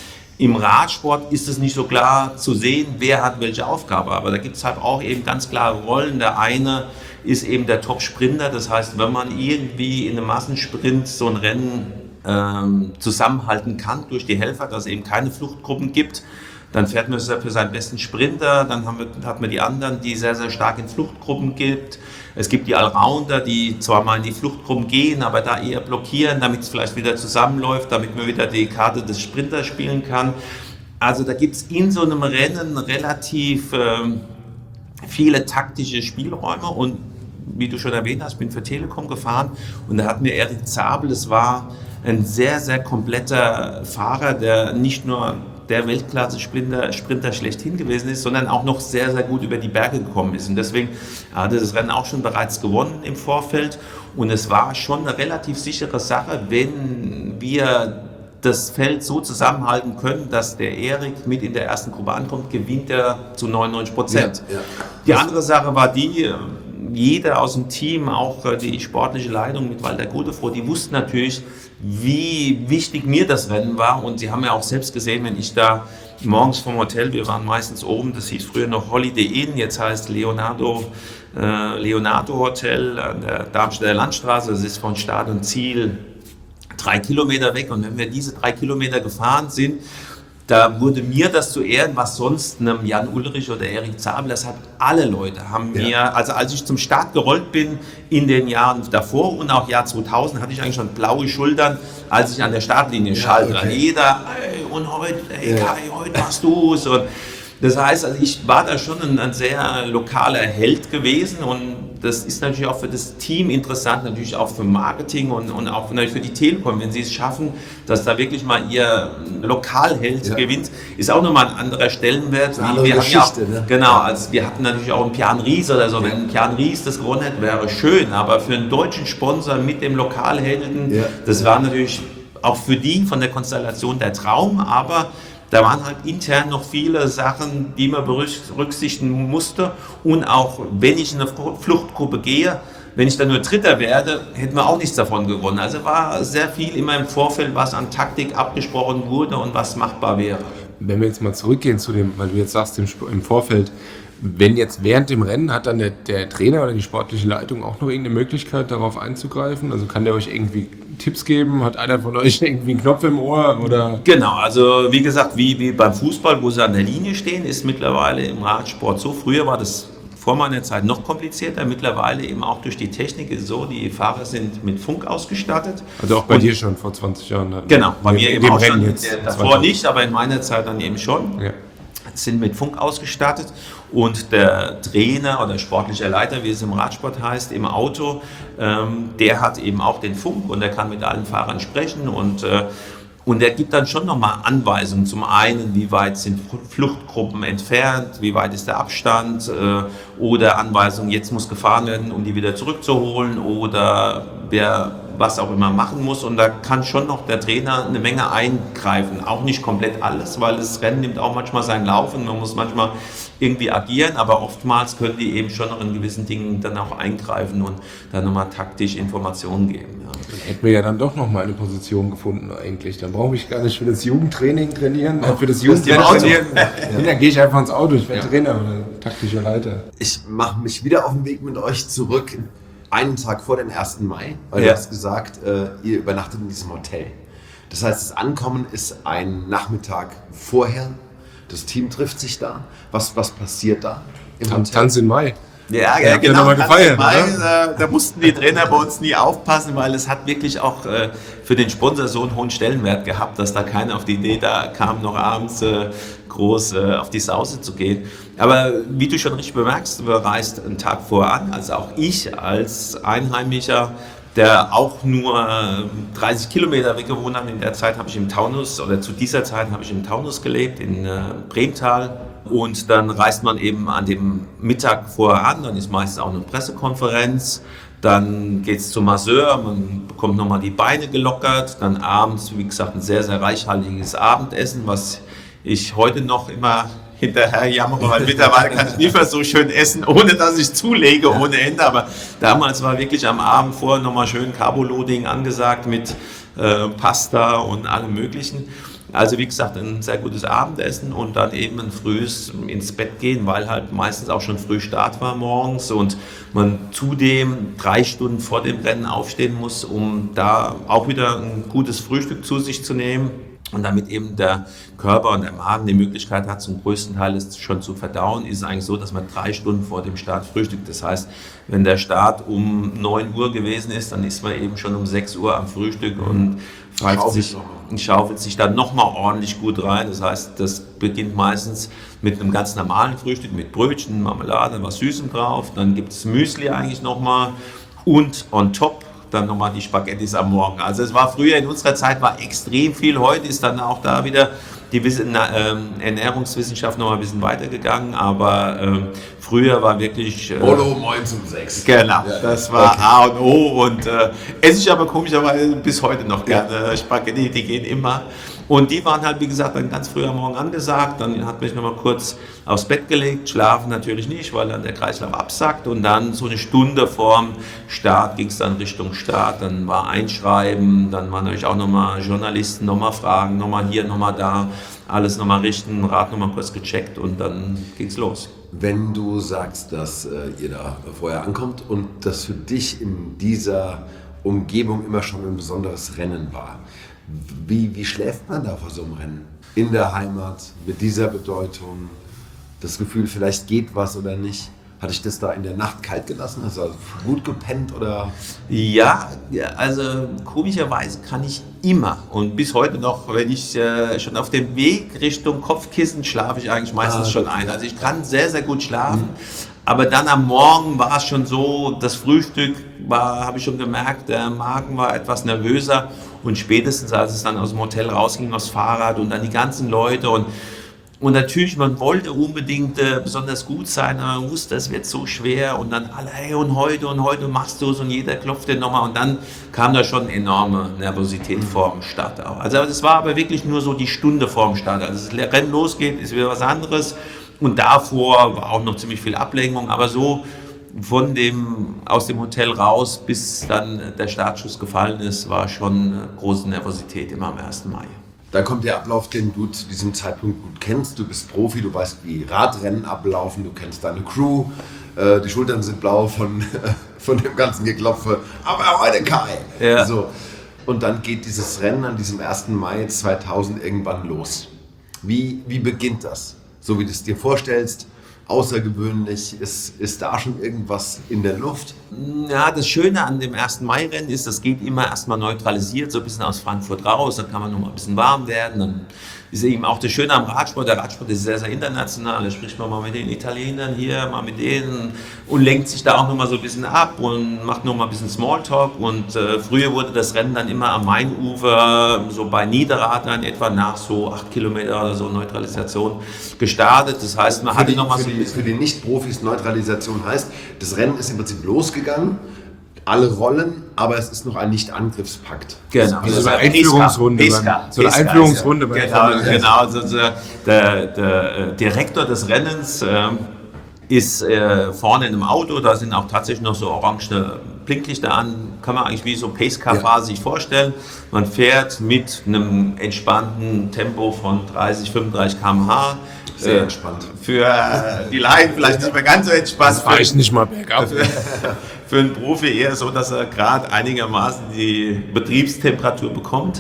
Im Radsport ist es nicht so klar zu sehen, wer hat welche Aufgabe. Aber da gibt es halt auch eben ganz klare Rollen. Der eine ist eben der Top-Sprinter. Das heißt, wenn man irgendwie in einem Massensprint so ein Rennen ähm, zusammenhalten kann durch die Helfer, dass es eben keine Fluchtgruppen gibt, dann fährt man für seinen besten Sprinter. Dann haben wir, hat man die anderen, die sehr, sehr stark in Fluchtgruppen gibt. Es gibt die Allrounder, die zwar mal in die Fluchtgruppen gehen, aber da eher blockieren, damit es vielleicht wieder zusammenläuft, damit man wieder die Karte des Sprinters spielen kann. Also da gibt es in so einem Rennen relativ ähm, viele taktische Spielräume und wie du schon erwähnt hast, ich bin für Telekom gefahren und da hat mir Erik Zabel, das war ein sehr, sehr kompletter Fahrer, der nicht nur der Weltklasse-Sprinter Sprinter schlechthin gewesen ist, sondern auch noch sehr, sehr gut über die Berge gekommen ist. Und deswegen hat er das Rennen auch schon bereits gewonnen im Vorfeld. Und es war schon eine relativ sichere Sache, wenn wir das Feld so zusammenhalten können, dass der Erik mit in der ersten Gruppe ankommt, gewinnt er zu neunundneunzig Prozent. Ja, ja. Die andere Sache war die, jeder aus dem Team, auch die sportliche Leitung mit Walter Godefroh, die wussten natürlich, wie wichtig mir das Rennen war. Und sie haben ja auch selbst gesehen, wenn ich da morgens vom Hotel, wir waren meistens oben, das hieß früher noch Holiday Inn, jetzt heißt Leonardo, äh, Leonardo Hotel an der Darmstädter Landstraße, das ist von Start und Ziel drei Kilometer weg. Und wenn wir diese drei Kilometer gefahren sind, da wurde mir das zu Ehren, was sonst einem Jan Ulrich oder Erik Zabel, das hat alle Leute, haben ja. mir, also als ich zum Start gerollt bin in den Jahren davor und auch Jahr zweitausend, hatte ich eigentlich schon blaue Schultern, als ich an der Startlinie ja, schalte. Okay. Jeder, ey, und heute, ey, ja. Kai, heute machst du's. Und das heißt, also ich war da schon ein, ein sehr lokaler Held gewesen und das ist natürlich auch für das Team interessant, natürlich auch für Marketing und, und auch natürlich für die Telekom, wenn sie es schaffen, dass da wirklich mal ihr Lokalheld ja. gewinnt, ist auch nochmal ein anderer Stellenwert. Eine andere wir Geschichte, ja auch, ne? Genau, also wir hatten natürlich auch einen Pian Ries oder so, wenn Pian Ries das gewonnen hätte, wäre schön, aber für einen deutschen Sponsor mit dem Lokalhelden, ja. das war natürlich auch für die von der Konstellation der Traum, aber da waren halt intern noch viele Sachen, die man berücksichtigen musste. Und auch wenn ich in eine Fluchtgruppe gehe, wenn ich dann nur Dritter werde, hätten wir auch nichts davon gewonnen. Also war sehr viel immer im Vorfeld, was an Taktik abgesprochen wurde und was machbar wäre. Wenn wir jetzt mal zurückgehen zu dem, weil du jetzt sagst im, im Vorfeld, wenn jetzt während dem Rennen hat dann der, der Trainer oder die sportliche Leitung auch noch irgendeine Möglichkeit, darauf einzugreifen? Also kann der euch irgendwie Tipps geben? Hat einer von euch irgendwie einen Knopf im Ohr? Oder? Genau, also wie gesagt, wie, wie beim Fußball, wo sie an der Linie stehen, ist mittlerweile im Radsport so. Früher war das vor meiner Zeit noch komplizierter. Mittlerweile eben auch durch die Technik ist so, die Fahrer sind mit Funk ausgestattet. Also auch bei Und, dir schon vor zwanzig Jahren? Genau, bei mir eben auch schon. Jetzt davor zweitausend nicht, aber in meiner Zeit dann eben schon. Ja. Sind mit Funk ausgestattet und der Trainer oder sportliche Leiter, wie es im Radsport heißt, im Auto, ähm, der hat eben auch den Funk und der kann mit allen Fahrern sprechen und äh, Und der gibt dann schon nochmal Anweisungen. Zum einen, wie weit sind Fluchtgruppen entfernt, wie weit ist der Abstand äh, oder Anweisungen, jetzt muss gefahren werden, um die wieder zurückzuholen oder wer was auch immer machen muss. Und da kann schon noch der Trainer eine Menge eingreifen. Auch nicht komplett alles, weil das Rennen nimmt auch manchmal seinen Lauf und man muss manchmal irgendwie agieren, aber oftmals können die eben schon noch in gewissen Dingen dann auch eingreifen und dann nochmal taktisch Informationen geben. Ja. Dann hätten wir ja dann doch nochmal eine Position gefunden eigentlich. Dann brauche ich gar nicht für das Jugendtraining trainieren, äh, für das Jugendtraining trainieren. Ja. Dann gehe ich einfach ins Auto, ich werde ja. Trainer oder taktischer Leiter. Ich mache mich wieder auf den Weg mit euch zurück, einen Tag vor dem ersten Mai, weil ja. du hast gesagt, äh, ihr übernachtet in diesem Hotel. Das heißt, das Ankommen ist ein Nachmittag vorher. Das Team trifft sich da. Was, was passiert da im Hotel? Tanz in Mai. Ja, ja, genau. Mal gefeiert, Mai, da, da mussten die Trainer bei uns nie aufpassen, weil es hat wirklich auch äh, für den Sponsor so einen hohen Stellenwert gehabt, dass da keiner auf die Idee da kam, noch abends äh, groß äh, auf die Sause zu gehen. Aber wie du schon richtig bemerkst, du reist einen Tag vorher an, also auch ich als Einheimischer, der auch nur dreißig Kilometer weg gewohnt hat. In der Zeit habe ich im Taunus, oder zu dieser Zeit habe ich im Taunus gelebt, in äh, Bremtal. Und dann reist man eben an dem Mittag vorher an, dann ist meistens auch eine Pressekonferenz. Dann geht es zum Masseur, man bekommt nochmal die Beine gelockert. Dann abends, wie gesagt, ein sehr, sehr reichhaltiges Abendessen, was ich heute noch immer hinterher jammere, weil mittlerweile kann ich nicht mehr so schön essen, ohne dass ich zulege, ohne Ende. Aber damals war wirklich am Abend vorher nochmal schön Carboloading angesagt mit äh, Pasta und allem Möglichen. Also wie gesagt, ein sehr gutes Abendessen und dann eben ein frühes ins Bett gehen, weil halt meistens auch schon früh Start war morgens und man zudem drei Stunden vor dem Rennen aufstehen muss, um da auch wieder ein gutes Frühstück zu sich zu nehmen. Und damit eben der Körper und der Magen die Möglichkeit hat, zum größten Teil es schon zu verdauen, ist es eigentlich so, dass man drei Stunden vor dem Start frühstückt. Das heißt, wenn der Start um neun Uhr gewesen ist, dann ist man eben schon um sechs Uhr am Frühstück und pfeift sich, schaufelt sich dann nochmal ordentlich gut rein. Das heißt, das beginnt meistens mit einem ganz normalen Frühstück, mit Brötchen, Marmelade, was Süßem drauf. Dann gibt es Müsli eigentlich nochmal und on top dann nochmal die Spaghettis am Morgen. Also es war früher, in unserer Zeit war extrem viel, heute ist dann auch da wieder die Ernährungswissenschaft noch mal ein bisschen weitergegangen, aber ähm, früher war wirklich... Äh, Bolo morgens um sechs. Genau, ja, das war okay. A und O und äh, esse ich aber komischerweise bis heute noch gerne. Ja. Spaghetti, die gehen immer. Und die waren halt, wie gesagt, dann ganz früh am Morgen angesagt. Dann hat mich noch mal kurz aufs Bett gelegt. Schlafen natürlich nicht, weil dann der Kreislauf absackt. Und dann so eine Stunde vorm Start ging es dann Richtung Start. Dann war Einschreiben, dann waren natürlich auch noch mal Journalisten, noch mal fragen, noch mal hier, noch mal da. Alles noch mal richten, Rad noch mal kurz gecheckt und dann ging's los. Wenn du sagst, dass äh, ihr da vorher ankommt und das für dich in dieser Umgebung immer schon ein besonderes Rennen war, Wie, wie schläft man da vor so einem Rennen? In der Heimat, mit dieser Bedeutung, das Gefühl, vielleicht geht was oder nicht. Hatte ich das da in der Nacht kalt gelassen? Hast du also gut gepennt oder? Ja, also komischerweise kann ich immer und bis heute noch, wenn ich äh, schon auf dem Weg Richtung Kopfkissen schlafe ich eigentlich meistens ah, schon ein. Also ich kann sehr, sehr gut schlafen. Mhm. Aber dann am Morgen war es schon so, das Frühstück war, habe ich schon gemerkt, der Magen war etwas nervöser und spätestens als es dann aus dem Hotel rausging, aufs Fahrrad und dann die ganzen Leute und Und natürlich, man wollte unbedingt äh, besonders gut sein, aber man wusste, es wird so schwer und dann alle, hey, und heute und heute machst du es und jeder klopft dir nochmal und dann kam da schon enorme Nervosität vor dem Start auch. Also es war aber wirklich nur so die Stunde vor dem Start. Also das Rennen losgeht, ist wieder was anderes und davor war auch noch ziemlich viel Ablenkung, aber so von dem, aus dem Hotel raus, bis dann der Startschuss gefallen ist, war schon große Nervosität immer am ersten Mai. Da kommt der Ablauf, den du zu diesem Zeitpunkt gut kennst. Du bist Profi, du weißt, wie Radrennen ablaufen, du kennst deine Crew. Äh, die Schultern sind blau von, von dem ganzen Geklopfe. Aber heute Kai! Ja. So. Und dann geht dieses Rennen an diesem ersten Mai zweitausend irgendwann los. Wie, wie beginnt das? So wie du es dir vorstellst, außergewöhnlich, ist, ist da schon irgendwas in der Luft? Ja, das Schöne an dem ersten Mai-Rennen ist, das geht immer erstmal neutralisiert, so ein bisschen aus Frankfurt raus, dann kann man noch mal ein bisschen warm werden, dann ist eben auch das Schöne am Radsport, der Radsport ist sehr, sehr international, da spricht man mal mit den Italienern hier, mal mit denen und lenkt sich da auch noch mal so ein bisschen ab und macht noch mal ein bisschen Smalltalk und äh, früher wurde das Rennen dann immer am Mainufer, so bei Niederrad etwa nach so acht Kilometer oder so Neutralisation gestartet, das heißt, man für hatte die, noch mal für so ein die, bisschen... für die Nicht-Profis Neutralisation heißt, das Rennen ist im Prinzip losgegangen, alle rollen, aber es ist noch ein Nicht-Angriffspakt. Genau, Also so eine Einführungsrunde. Peska, So eine Peska Einführungsrunde. ist ja, genau, genau also der, der, der Direktor des Rennens äh, ist äh, vorne in einem Auto, da sind auch tatsächlich noch so orange Blinklichter an, kann man eigentlich wie so Pacecar-Phase ja. sich vorstellen. Man fährt mit einem entspannten Tempo von dreißig, fünfunddreißig Kilometer pro Stunde. Sehr entspannt. Für äh, die Laien vielleicht nicht mehr ganz so entspannt. Das fahre ich nicht mal bergab. Für, für einen Profi eher so, dass er gerade einigermaßen die Betriebstemperatur bekommt.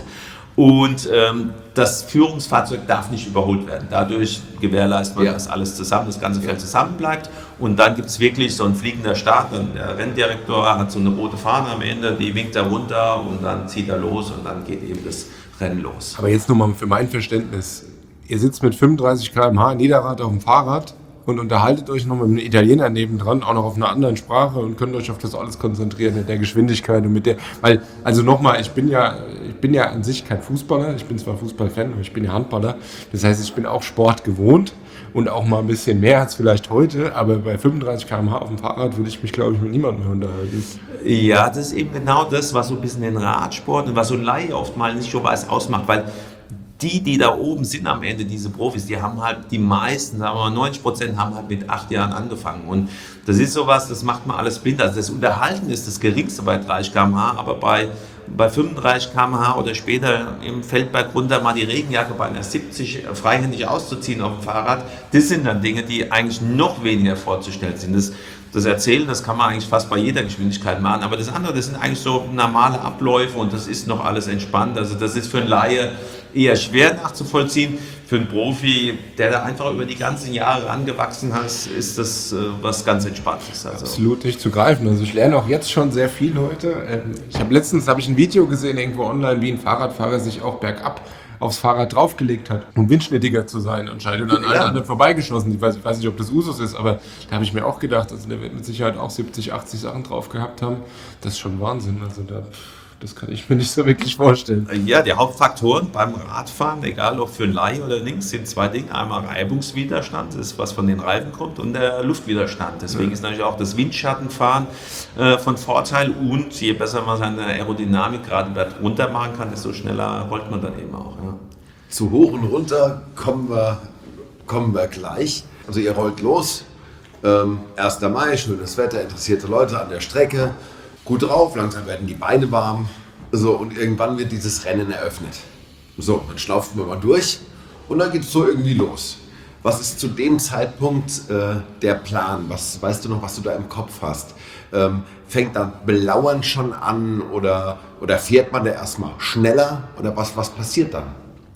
Und ähm, das Führungsfahrzeug darf nicht überholt werden. Dadurch gewährleistet man, ja. dass alles zusammen, das ganze Feld ja. zusammen bleibt. Und dann gibt es wirklich so einen fliegender Start. Und der Renndirektor hat so eine rote Fahne am Ende, die winkt er runter und dann zieht er los und dann geht eben das Rennen los. Aber jetzt nur mal für mein Verständnis. Ihr sitzt mit fünfunddreißig Kilometer pro Stunde in Niederrad auf dem Fahrrad und unterhaltet euch noch mit einem Italiener nebendran, auch noch auf einer anderen Sprache und könnt euch auf das alles konzentrieren mit der Geschwindigkeit und mit der, weil, also nochmal, ich bin ja, ich bin ja an sich kein Fußballer, ich bin zwar Fußballfan, aber ich bin ja Handballer, das heißt, ich bin auch Sport gewohnt und auch mal ein bisschen mehr als vielleicht heute, aber bei fünfunddreißig Kilometer pro Stunde auf dem Fahrrad würde ich mich, glaube ich, mit niemandem mehr unterhalten. Ja, das ist eben genau das, was so ein bisschen den Radsport und was so ein Laie oft mal nicht so weiß ausmacht, weil die, die da oben sind am Ende, diese Profis, die haben halt, die meisten, sagen wir mal neunzig Prozent haben halt mit acht Jahren angefangen und das ist sowas, das macht man alles blind. Also das Unterhalten ist das geringste bei dreißig Kilometer pro Stunde, aber bei, bei fünfunddreißig Kilometer pro Stunde oder später im Feldberg runter mal die Regenjacke bei einer siebzig freihändig auszuziehen auf dem Fahrrad, das sind dann Dinge, die eigentlich noch weniger vorzustellen sind. Das, das Erzählen, das kann man eigentlich fast bei jeder Geschwindigkeit machen, aber das andere, das sind eigentlich so normale Abläufe und das ist noch alles entspannt. Also das ist für einen Laie eher schwer nachzuvollziehen. Für einen Profi, der da einfach über die ganzen Jahre angewachsen ist, ist das äh, was ganz Entspanntes. Also. Absolut nicht zu greifen. Also ich lerne auch jetzt schon sehr viel heute. Ich habe letztens habe ich ein Video gesehen irgendwo online, wie ein Fahrradfahrer sich auch bergab aufs Fahrrad draufgelegt hat, um windschnittiger zu sein anscheinend und an allen anderen vorbeigeschossen. Ich weiß, ich weiß nicht, ob das Usus ist, aber da habe ich mir auch gedacht, also der wird mit Sicherheit auch siebzig, achtzig Sachen drauf gehabt haben. Das ist schon Wahnsinn. Also da, das kann ich mir nicht so wirklich vorstellen. Ja, die Hauptfaktoren beim Radfahren, egal ob für ein Laie oder links, sind zwei Dinge. Einmal Reibungswiderstand, das ist was von den Reifen kommt, und der Luftwiderstand. Deswegen ja. ist natürlich auch das Windschattenfahren äh, von Vorteil und je besser man seine Aerodynamik gerade runter machen kann, desto schneller rollt man dann eben auch. Ja. Zu hoch und runter kommen wir, kommen wir gleich. Also ihr rollt los, ähm, erster Mai, schönes Wetter, interessierte Leute an der Strecke. Gut drauf, langsam werden die Beine warm, so, und irgendwann wird dieses Rennen eröffnet. So, dann schlaufen wir mal durch und dann geht es so irgendwie los. Was ist zu dem Zeitpunkt äh, der Plan? Was weißt du noch, was du da im Kopf hast? Ähm, fängt dann Belauern schon an oder, oder fährt man da erstmal schneller oder was, was passiert dann?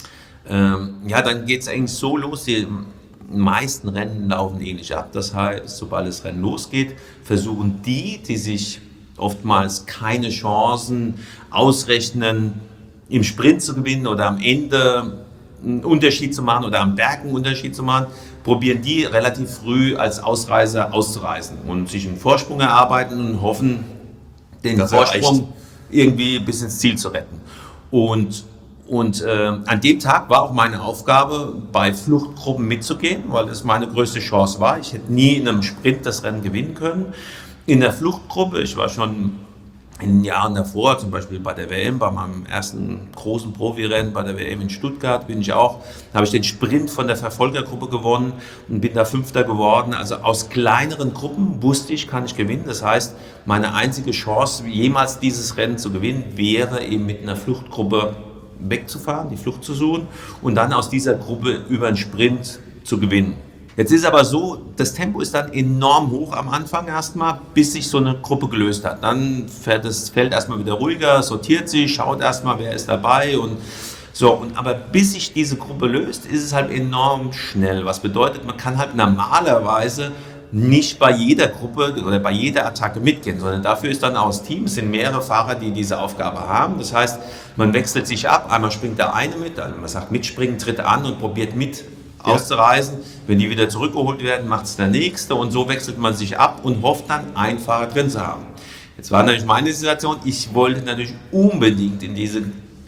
Ähm, ja, dann geht es eigentlich so los. Die meisten Rennen laufen ähnlich ab. Das heißt, sobald das Rennen losgeht, versuchen die, die sich oftmals keine Chancen ausrechnen, im Sprint zu gewinnen oder am Ende einen Unterschied zu machen oder am Berg einen Unterschied zu machen, probieren die relativ früh als Ausreißer auszureisen und sich einen Vorsprung erarbeiten und hoffen, den Das Vorsprung erreicht. irgendwie bis ins Ziel zu retten. Und, und äh, an dem Tag war auch meine Aufgabe, bei Fluchtgruppen mitzugehen, weil das meine größte Chance war. Ich hätte nie in einem Sprint das Rennen gewinnen können. In der Fluchtgruppe, ich war schon in den Jahren davor, zum Beispiel bei der W M, bei meinem ersten großen Profirennen bei der W M in Stuttgart, bin ich auch, da habe ich den Sprint von der Verfolgergruppe gewonnen und bin da Fünfter geworden. Also aus kleineren Gruppen wusste ich, kann ich gewinnen. Das heißt, meine einzige Chance, jemals dieses Rennen zu gewinnen, wäre eben mit einer Fluchtgruppe wegzufahren, die Flucht zu suchen und dann aus dieser Gruppe über einen Sprint zu gewinnen. Jetzt ist aber so, das Tempo ist dann enorm hoch am Anfang erstmal, bis sich so eine Gruppe gelöst hat. Dann fährt das Feld erstmal wieder ruhiger, sortiert sich, schaut erstmal, wer ist dabei und so. Und aber bis sich diese Gruppe löst, ist es halt enorm schnell. Was bedeutet, man kann halt normalerweise nicht bei jeder Gruppe oder bei jeder Attacke mitgehen, sondern dafür ist dann aus Team, es sind mehrere Fahrer, die diese Aufgabe haben. Das heißt, man wechselt sich ab, einmal springt der eine mit, also man sagt mitspringen, tritt an und probiert mit Ja. auszureisen. Wenn die wieder zurückgeholt werden, macht es der Nächste und so wechselt man sich ab und hofft dann, einen Fahrer drin zu haben. Jetzt war natürlich meine Situation, ich wollte natürlich unbedingt in diese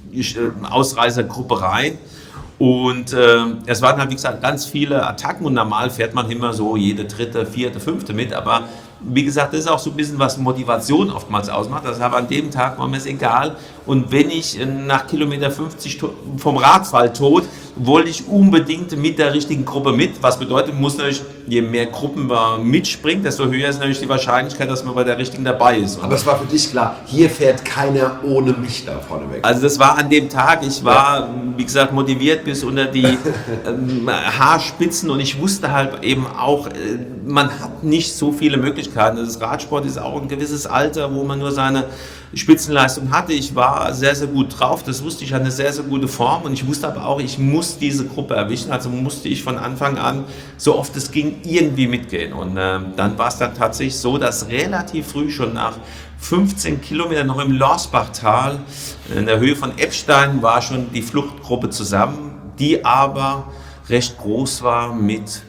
Ausreißergruppe rein und äh, es waren halt, wie gesagt, ganz viele Attacken und normal fährt man immer so jede dritte, vierte, fünfte mit, aber wie gesagt, das ist auch so ein bisschen, was Motivation oftmals ausmacht. Das heißt, an dem Tag war mir es egal. Und wenn ich nach Kilometer fünfzig vom Rad fall tot, wollte ich unbedingt mit der richtigen Gruppe mit. Was bedeutet, muss natürlich, je mehr Gruppen man mitspringt, desto höher ist natürlich die Wahrscheinlichkeit, dass man bei der richtigen dabei ist. Aber es war für dich klar, hier fährt keiner ohne mich da vorne weg. Also das war an dem Tag, ich war, wie gesagt, motiviert bis unter die ähm, Haarspitzen und ich wusste halt eben auch, äh, man hat nicht so viele Möglichkeiten. Das Radsport ist auch ein gewisses Alter, wo man nur seine Spitzenleistung hatte. Ich war sehr, sehr gut drauf, das wusste ich, hatte eine sehr, sehr gute Form und ich wusste aber auch, ich muss diese Gruppe erwischen, also musste ich von Anfang an, so oft es ging, irgendwie mitgehen. Und äh, dann war es dann tatsächlich so, dass relativ früh schon nach fünfzehn Kilometern noch im Lorsbachtal, in der Höhe von Eppstein, war schon die Fluchtgruppe zusammen, die aber recht groß war mit,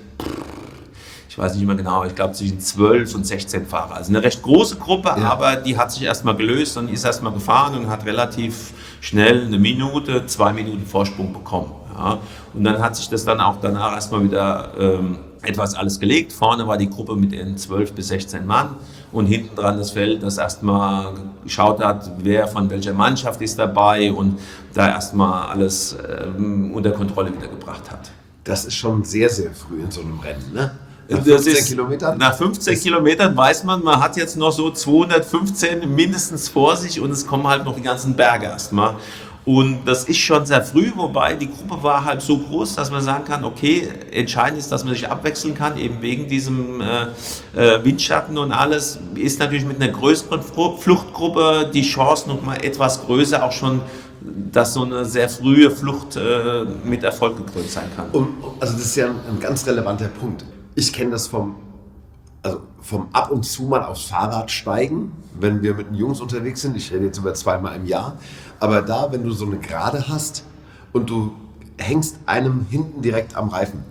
ich weiß nicht mehr genau, ich glaube zwischen zwölf und sechzehn Fahrer. Also eine recht große Gruppe, Ja. aber die hat sich erstmal gelöst und ist erstmal gefahren und hat relativ schnell eine Minute, zwei Minuten Vorsprung bekommen. Ja. Und dann hat sich das dann auch danach erstmal wieder ähm, etwas alles gelegt. Vorne war die Gruppe mit den zwölf bis sechzehn Mann und hinten dran das Feld, das erstmal geschaut hat, wer von welcher Mannschaft ist dabei und da erstmal alles ähm, unter Kontrolle wieder gebracht hat. Das ist schon sehr, sehr früh in so einem Rennen, ne? Nach Das fünfzehn ist- Kilometern? Nach fünfzehn Das- Kilometern weiß man, man hat jetzt noch so zweihundertfünfzehn mindestens vor sich und es kommen halt noch die ganzen Berge erstmal. Und das ist schon sehr früh, wobei die Gruppe war halt so groß, dass man sagen kann, okay, entscheidend ist, dass man sich abwechseln kann, eben wegen diesem äh, äh, Windschatten und alles, ist natürlich mit einer größeren Fru- Fluchtgruppe die Chance noch mal etwas größer, auch schon, dass so eine sehr frühe Flucht äh, mit Erfolg gekrönt sein kann. Und, also das ist ja ein, ein ganz relevanter Punkt. Ich kenne das vom, also vom ab und zu mal aufs Fahrrad steigen, wenn wir mit den Jungs unterwegs sind. Ich rede jetzt über zweimal im Jahr. Aber da, wenn du so eine Gerade hast und du hängst einem hinten direkt am Reifen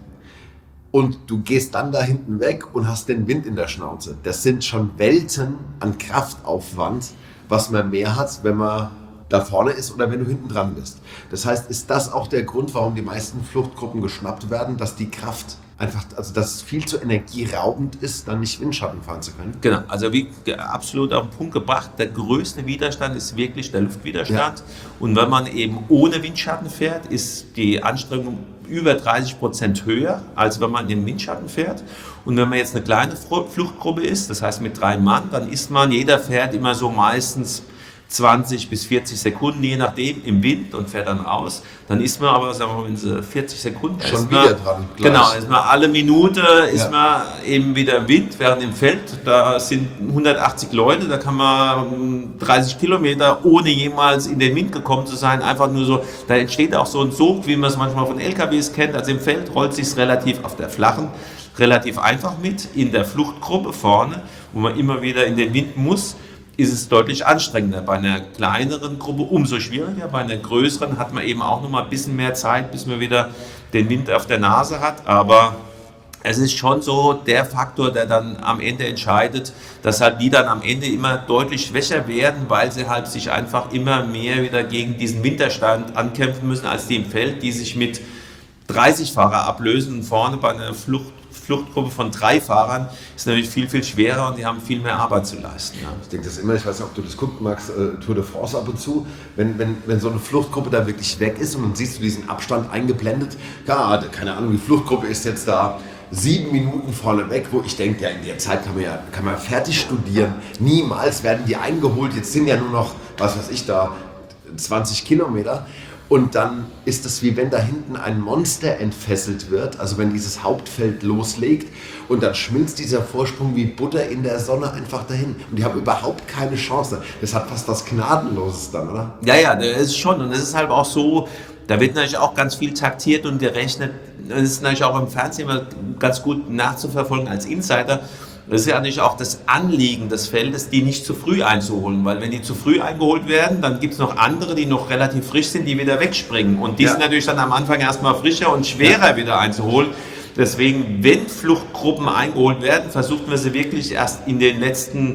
und du gehst dann da hinten weg und hast den Wind in der Schnauze. Das sind schon Welten an Kraftaufwand, was man mehr hat, wenn man da vorne ist oder wenn du hinten dran bist. Das heißt, ist das auch der Grund, warum die meisten Fluchtgruppen geschnappt werden, dass die Kraft einfach, also dass es viel zu energieraubend ist, dann nicht Windschatten fahren zu können? Genau, also wie ge- absolut auf den Punkt gebracht, der größte Widerstand ist wirklich der Luftwiderstand. Ja. Und wenn man eben ohne Windschatten fährt, ist die Anstrengung über dreißig Prozent höher, als wenn man in den Windschatten fährt. Und wenn man jetzt eine kleine Fru- Fluchtgruppe ist, das heißt mit drei Mann, dann ist man, jeder fährt immer so meistens zwanzig bis vierzig Sekunden, je nachdem, im Wind und fährt dann raus. Dann ist man aber, sagen wir mal, wenn sie vierzig Sekunden Schon ist wieder man, dran, gleich. Genau, ist man alle Minute ist Ja. man eben wieder im Wind, während im Feld, da sind hundertachtzig Leute, da kann man ähm, dreißig Kilometer, ohne jemals in den Wind gekommen zu sein, einfach nur so, da entsteht auch so ein Sog, wie man es manchmal von L K Ws kennt. Also im Feld rollt sich relativ auf der flachen, relativ einfach mit. In der Fluchtgruppe vorne, wo man immer wieder in den Wind muss, ist es deutlich anstrengender. Bei einer kleineren Gruppe umso schwieriger, bei einer größeren hat man eben auch noch mal ein bisschen mehr Zeit, bis man wieder den Wind auf der Nase hat, aber es ist schon so der Faktor, der dann am Ende entscheidet, dass halt die dann am Ende immer deutlich schwächer werden, weil sie halt sich einfach immer mehr wieder gegen diesen Winterstand ankämpfen müssen, als die im Feld, die sich mit dreißig Fahrer ablösen. Und vorne bei einer Flucht, Fluchtgruppe von drei Fahrern ist natürlich viel, viel schwerer und die haben viel mehr Arbeit zu leisten. Ja. Ich denke das immer, ich weiß nicht, ob du das guckst, Max, äh, Tour de France ab und zu, wenn, wenn, wenn so eine Fluchtgruppe da wirklich weg ist und dann siehst du diesen Abstand eingeblendet, ja, keine Ahnung, die Fluchtgruppe ist jetzt da sieben Minuten vorne weg, wo ich denke, ja, in der Zeit kann man ja kann man fertig studieren. Niemals werden die eingeholt. Jetzt sind ja nur noch, was weiß ich da, zwanzig Kilometer. Und dann ist es wie wenn da hinten ein Monster entfesselt wird, also wenn dieses Hauptfeld loslegt und dann schmilzt dieser Vorsprung wie Butter in der Sonne einfach dahin. Und die haben überhaupt keine Chance. Das hat fast was Gnadenloses dann, oder? Ja, ja, das ist schon. Und es ist halt auch so, da wird natürlich auch ganz viel taktiert und gerechnet. Das ist natürlich auch im Fernsehen immer ganz gut nachzuverfolgen als Insider. Das ist ja natürlich auch das Anliegen des Feldes, die nicht zu früh einzuholen, weil wenn die zu früh eingeholt werden, dann gibt es noch andere, die noch relativ frisch sind, die wieder wegspringen. Und die ja. sind natürlich dann am Anfang erstmal frischer und schwerer ja. wieder einzuholen. Deswegen, wenn Fluchtgruppen eingeholt werden, versuchen wir sie wirklich erst in den letzten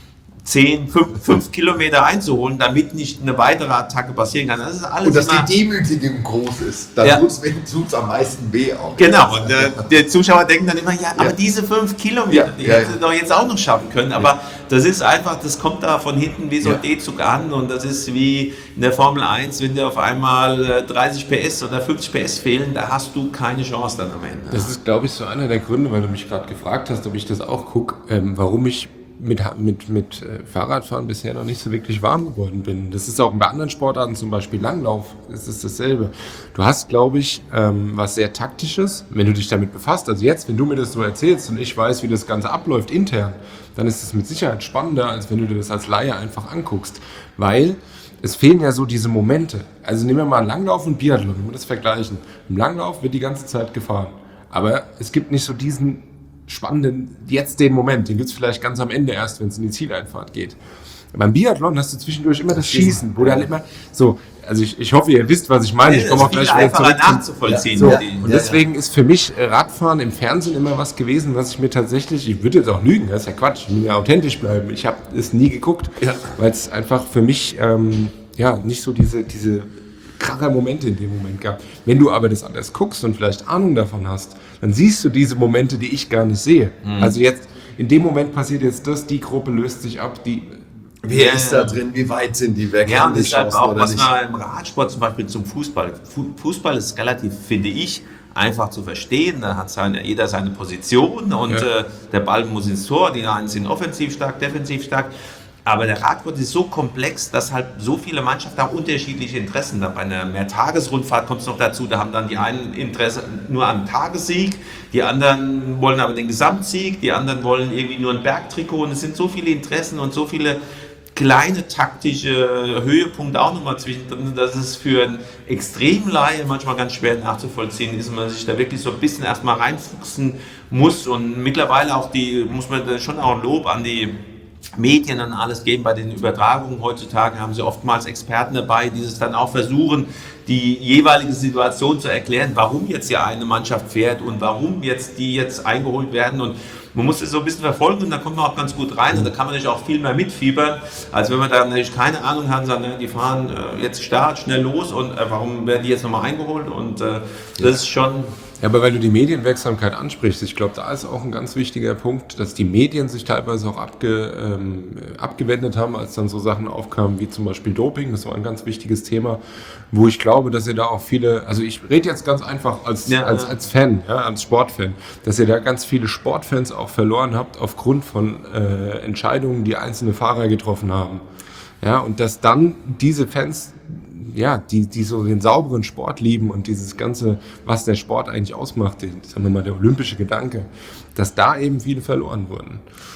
zehn, fünf Kilometer einzuholen, damit nicht eine weitere Attacke passieren kann. Das ist alles und dass die Demütigung groß ist, dann ja. tut es am meisten weh auch. Genau, und äh, der Zuschauer denkt dann immer, ja, ja. aber diese fünf Kilometer, ja. die ja, hätten sie ja. doch jetzt auch noch schaffen können. Aber ja. das ist einfach, das kommt da von hinten wie so ein ja. D-Zug an und das ist wie in der Formel eins, wenn dir auf einmal dreißig P S oder fünfzig P S fehlen, da hast du keine Chance dann am Ende. Das ist, glaube ich, so einer der Gründe, weil du mich gerade gefragt hast, ob ich das auch gucke, ähm, warum ich mit, mit, mit Fahrradfahren bisher noch nicht so wirklich warm geworden bin. Das ist auch bei anderen Sportarten, zum Beispiel Langlauf, ist es dasselbe. Du hast, glaube ich, ähm, was sehr Taktisches, wenn du dich damit befasst. Also jetzt, wenn du mir das so erzählst und ich weiß, wie das Ganze abläuft intern, dann ist es mit Sicherheit spannender, als wenn du dir das als Laie einfach anguckst. Weil es fehlen ja so diese Momente. Also nehmen wir mal Langlauf und Biathlon, wenn wir das vergleichen. Im Langlauf wird die ganze Zeit gefahren. Aber es gibt nicht so diesen spannenden, jetzt den Moment, den gibt es vielleicht ganz am Ende erst, wenn es in die Zieleinfahrt geht. Beim Biathlon hast du zwischendurch immer das Schießen, wo dann immer so, also ich, ich hoffe, ihr wisst, was ich meine, ich komme auch gleich wieder zurück. Nachzuvollziehen. So, und deswegen ist für mich Radfahren im Fernsehen immer was gewesen, was ich mir tatsächlich, ich würde jetzt auch lügen, das ist ja Quatsch, ich will ja authentisch bleiben, ich habe es nie geguckt, ja. weil es einfach für mich ähm, ja nicht so diese, diese kracher Momente in dem Moment gab. Wenn du aber das anders guckst und vielleicht Ahnung davon hast, dann siehst du diese Momente, die ich gar nicht sehe. Mhm. Also jetzt, in dem Moment passiert jetzt das, die Gruppe löst sich ab, die... Wer ja, ist da drin? Wie weit sind die weg? Ja, und das ist halt auch, was man im Radsport zum Beispiel zum Fußball... Fußball ist relativ, finde ich, einfach zu verstehen. Da hat seine, jeder seine Position und ja. äh, der Ball muss ins Tor. Die einen sind offensiv stark, defensiv stark. Aber der Radsport ist so komplex, dass halt so viele Mannschaften auch unterschiedliche Interessen haben. Bei einer Mehrtagesrundfahrt kommt es noch dazu, da haben dann die einen Interesse nur am Tagessieg, die anderen wollen aber den Gesamtsieg, die anderen wollen irgendwie nur ein Bergtrikot und es sind so viele Interessen und so viele kleine taktische Höhepunkte auch nochmal zwischendrin, dass es für einen Extremlaie manchmal ganz schwer nachzuvollziehen ist und man sich da wirklich so ein bisschen erstmal reinfuchsen muss und mittlerweile auch die, muss man schon auch ein Lob an die Medien und alles geben. Bei den Übertragungen heutzutage haben sie oftmals Experten dabei, die es dann auch versuchen, die jeweilige Situation zu erklären, warum jetzt hier eine Mannschaft fährt und warum jetzt die jetzt eingeholt werden und man muss es so ein bisschen verfolgen und da kommt man auch ganz gut rein und da kann man natürlich auch viel mehr mitfiebern, als wenn man da natürlich keine Ahnung hat, sondern die fahren äh, jetzt Start, schnell los und äh, warum werden die jetzt nochmal eingeholt und äh, das ist schon... Ja, aber weil du die Medienwirksamkeit ansprichst, ich glaube, da ist auch ein ganz wichtiger Punkt, dass die Medien sich teilweise auch abge, ähm, abgewendet haben, als dann so Sachen aufkamen wie zum Beispiel Doping. Das war ein ganz wichtiges Thema, wo ich glaube, dass ihr da auch viele, also ich rede jetzt ganz einfach als, ja, als, als Fan, ja, als Sportfan, dass ihr da ganz viele Sportfans auch verloren habt aufgrund von äh, Entscheidungen, die einzelne Fahrer getroffen haben. Ja, und dass dann diese Fans, ja, die, die so den sauberen Sport lieben und dieses Ganze, was der Sport eigentlich ausmacht, den, sagen wir mal, der olympische Gedanke, dass da eben viele verloren wurden.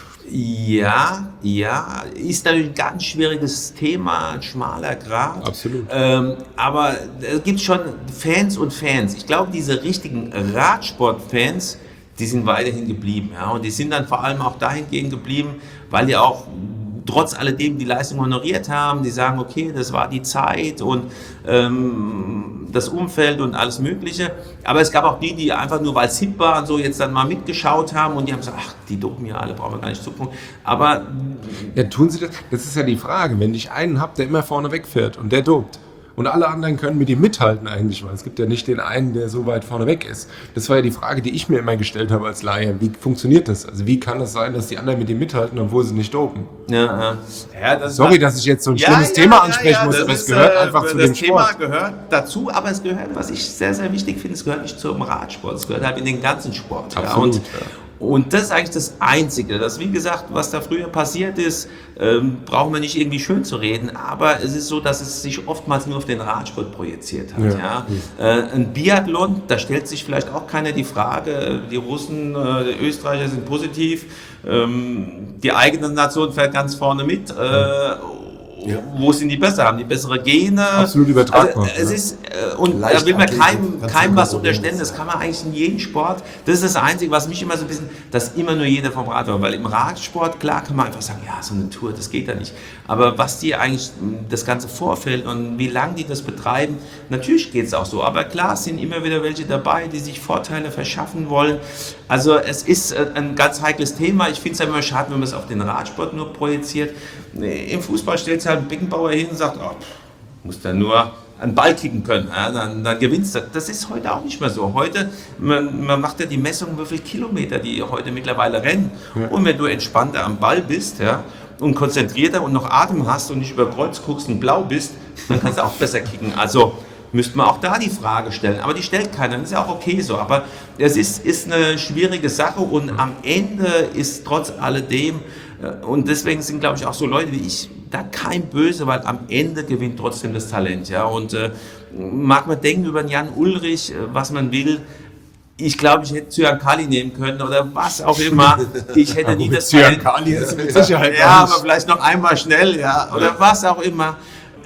Ja, ja, ist natürlich ein ganz schwieriges Thema, ein schmaler Grat. Absolut. Ähm, aber es gibt schon Fans und Fans. Ich glaube, diese richtigen Radsportfans, die sind weiterhin geblieben. Ja, und die sind dann vor allem auch dahingehend geblieben, weil die auch trotz alledem die Leistung honoriert haben, die sagen, okay, das war die Zeit und ähm, das Umfeld und alles Mögliche. Aber es gab auch die, die einfach nur, weil es hip war und so, jetzt dann mal mitgeschaut haben und die haben gesagt, ach, die dopen ja alle, brauchen wir gar nicht zugucken. Aber ja, tun sie das? Das ist ja die Frage. Wenn ich einen habe, der immer vorne wegfährt und der dopt und alle anderen können mit ihm mithalten eigentlich, weil es gibt ja nicht den einen, der so weit vorne weg ist. Das war ja die Frage, die ich mir immer gestellt habe als Laie. Wie funktioniert das? Also wie kann es sein, dass die anderen mit ihm mithalten, obwohl sie nicht dopen? ja, ja, das Sorry, war, dass ich jetzt so ein ja, schlimmes ja, Thema ja, ansprechen ja, muss, das aber es ist, gehört äh, einfach zu das dem Thema Sport. gehört dazu, aber es gehört, was ich sehr, sehr wichtig finde, es gehört nicht zum Radsport, es gehört halt in den ganzen Sport. Absolut, ja. Und, ja. Und das ist eigentlich das Einzige. Das, wie gesagt, was da früher passiert ist, ähm, brauchen wir nicht irgendwie schön zu reden, aber es ist so, dass es sich oftmals nur auf den Radsport projiziert hat. Ja. Ja. Äh, ein Biathlon, da stellt sich vielleicht auch keiner die Frage, die Russen, äh, die Österreicher sind positiv, ähm, die eigene Nation fährt ganz vorne mit. Äh, Ja. Wo sind die besser? Haben die bessere Gene? Absolut übertragbar. Also, es ja. ist, äh, und da will man keinem, keinem was unterstellen, das kann man eigentlich in jedem Sport. Das ist das Einzige, was mich immer so ein bisschen, dass immer nur jeder vom Rad war. Weil im Radsport, klar, kann man einfach sagen, ja, so eine Tour, das geht ja nicht. Aber was die eigentlich, das ganze Vorfeld und wie lange die das betreiben, natürlich geht es auch so. Aber klar, es sind immer wieder welche dabei, die sich Vorteile verschaffen wollen. Also es ist ein ganz heikles Thema. Ich finde es ja immer schade, wenn man es auf den Radsport nur projiziert. Im Fußball stellt sich halt ein Beckenbauer hin und sagt, oh, muss da nur einen Ball kicken können, ja, dann, dann gewinnst du. Das ist heute auch nicht mehr so. Heute, man, man macht ja die Messung, wie viele Kilometer die heute mittlerweile rennen. Ja. Und wenn du entspannter am Ball bist, ja, und konzentrierter und noch Atem hast und nicht über Kreuz guckst und blau bist, dann kannst du auch besser kicken. Also müsste man auch da die Frage stellen. Aber die stellt keiner, das ist ja auch okay so. Aber es ist, ist eine schwierige Sache und am Ende ist trotz alledem, und deswegen sind, glaube ich, auch so Leute wie ich da kein Böse, weil am Ende gewinnt trotzdem das Talent. Ja? Und äh, mag man denken über den Jan Ullrich, äh, was man will. Ich glaube, ich hätte Zyankali nehmen können oder was auch immer. Ich hätte nie das Talent. Zyankali ist mit Sicherheit Ja, aber vielleicht noch einmal schnell, ja, oder was auch immer.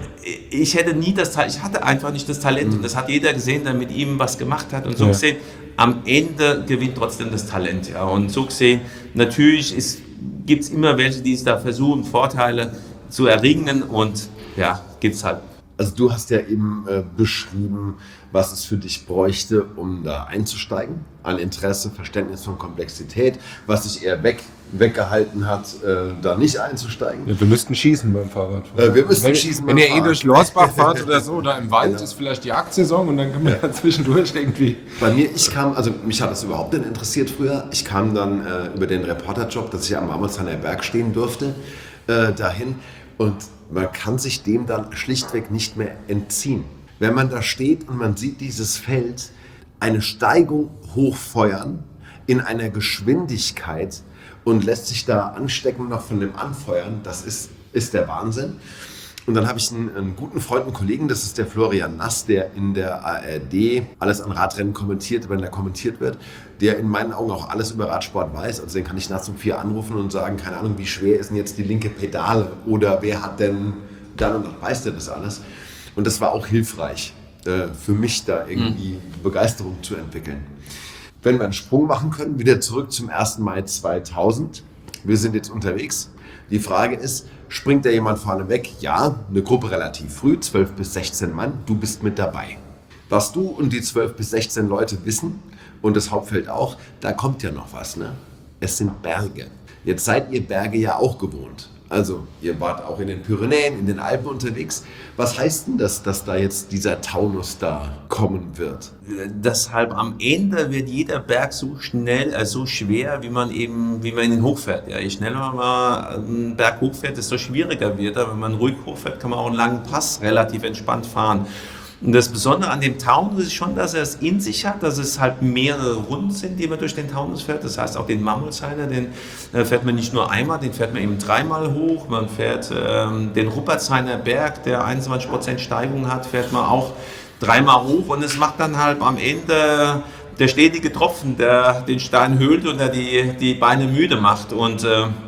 Ich hätte nie das Talent, ich hatte einfach nicht das Talent. Und das hat jeder gesehen, der mit ihm was gemacht hat. Und so ja. gesehen, am Ende gewinnt trotzdem das Talent. Ja? Und so gesehen, natürlich gibt es immer welche, die es da versuchen, Vorteile zu erringen. Und ja, gibt es halt. Also du hast ja eben äh, beschrieben, was es für dich bräuchte, um da einzusteigen. An Interesse, Verständnis von Komplexität, was dich eher weg, weggehalten hat, äh, da nicht einzusteigen. Ja, wir müssten schießen beim Fahrrad. Äh, wir müssten wenn, schießen Wenn beim ihr eh Fahrrad. durch Lorsbach fahrt oder so, oder im Wald Genau. ist vielleicht die Jagdsaison und dann kann man ja zwischendurch irgendwie... Bei mir, ich kam, also mich hat das überhaupt nicht interessiert früher. Ich kam dann äh, über den Reporterjob, dass ich am Marmolsheimer Berg stehen durfte, äh, dahin. Und man kann sich dem dann schlichtweg nicht mehr entziehen. Wenn man da steht und man sieht dieses Feld, eine Steigung hochfeuern in einer Geschwindigkeit und lässt sich da anstecken noch von dem Anfeuern, das ist, ist der Wahnsinn. Und dann habe ich einen, einen guten Freund und Kollegen, das ist der Florian Nass, der in der A R D alles an Radrennen kommentiert, wenn er kommentiert wird, der in meinen Augen auch alles über Radsport weiß. Also den kann ich nachts um vier anrufen und sagen, keine Ahnung, wie schwer ist denn jetzt die linke Pedale oder wer hat denn dann und dann weiß der das alles. Und das war auch hilfreich äh, für mich, da irgendwie mhm. Begeisterung zu entwickeln. Wenn wir einen Sprung machen können, wieder zurück zum ersten Mai zweitausend. Wir sind jetzt unterwegs. Die Frage ist, springt da jemand vorne weg? Ja, eine Gruppe relativ früh, zwölf bis sechzehn Mann, du bist mit dabei. Was du und die zwölf bis sechzehn Leute wissen und das Hauptfeld auch, da kommt ja noch was, ne? Es sind Berge. Jetzt seid ihr Berge ja auch gewohnt. Also ihr wart auch in den Pyrenäen, in den Alpen unterwegs. Was heißt denn das, dass da jetzt dieser Taunus da kommen wird? Deshalb am Ende wird jeder Berg so schnell, äh, so schwer, wie man eben, wie man ihn hochfährt. Ja, je schneller man einen Berg hochfährt, desto schwieriger wird er. Wenn man ruhig hochfährt, kann man auch einen langen Pass relativ entspannt fahren. Und das Besondere an dem Taunus ist schon, dass er es in sich hat, dass es halt mehrere Runden sind, die man durch den Taunus fährt. Das heißt, auch den Marmolsheimer, den äh, fährt man nicht nur einmal, den fährt man eben dreimal hoch. Man fährt ähm, den Ruppertsheimer Berg, der einundzwanzig Prozent Steigung hat, fährt man auch dreimal hoch. Und es macht dann halt am Ende der stetige Tropfen, der den Stein höhlt und der die, die Beine müde macht. Und äh,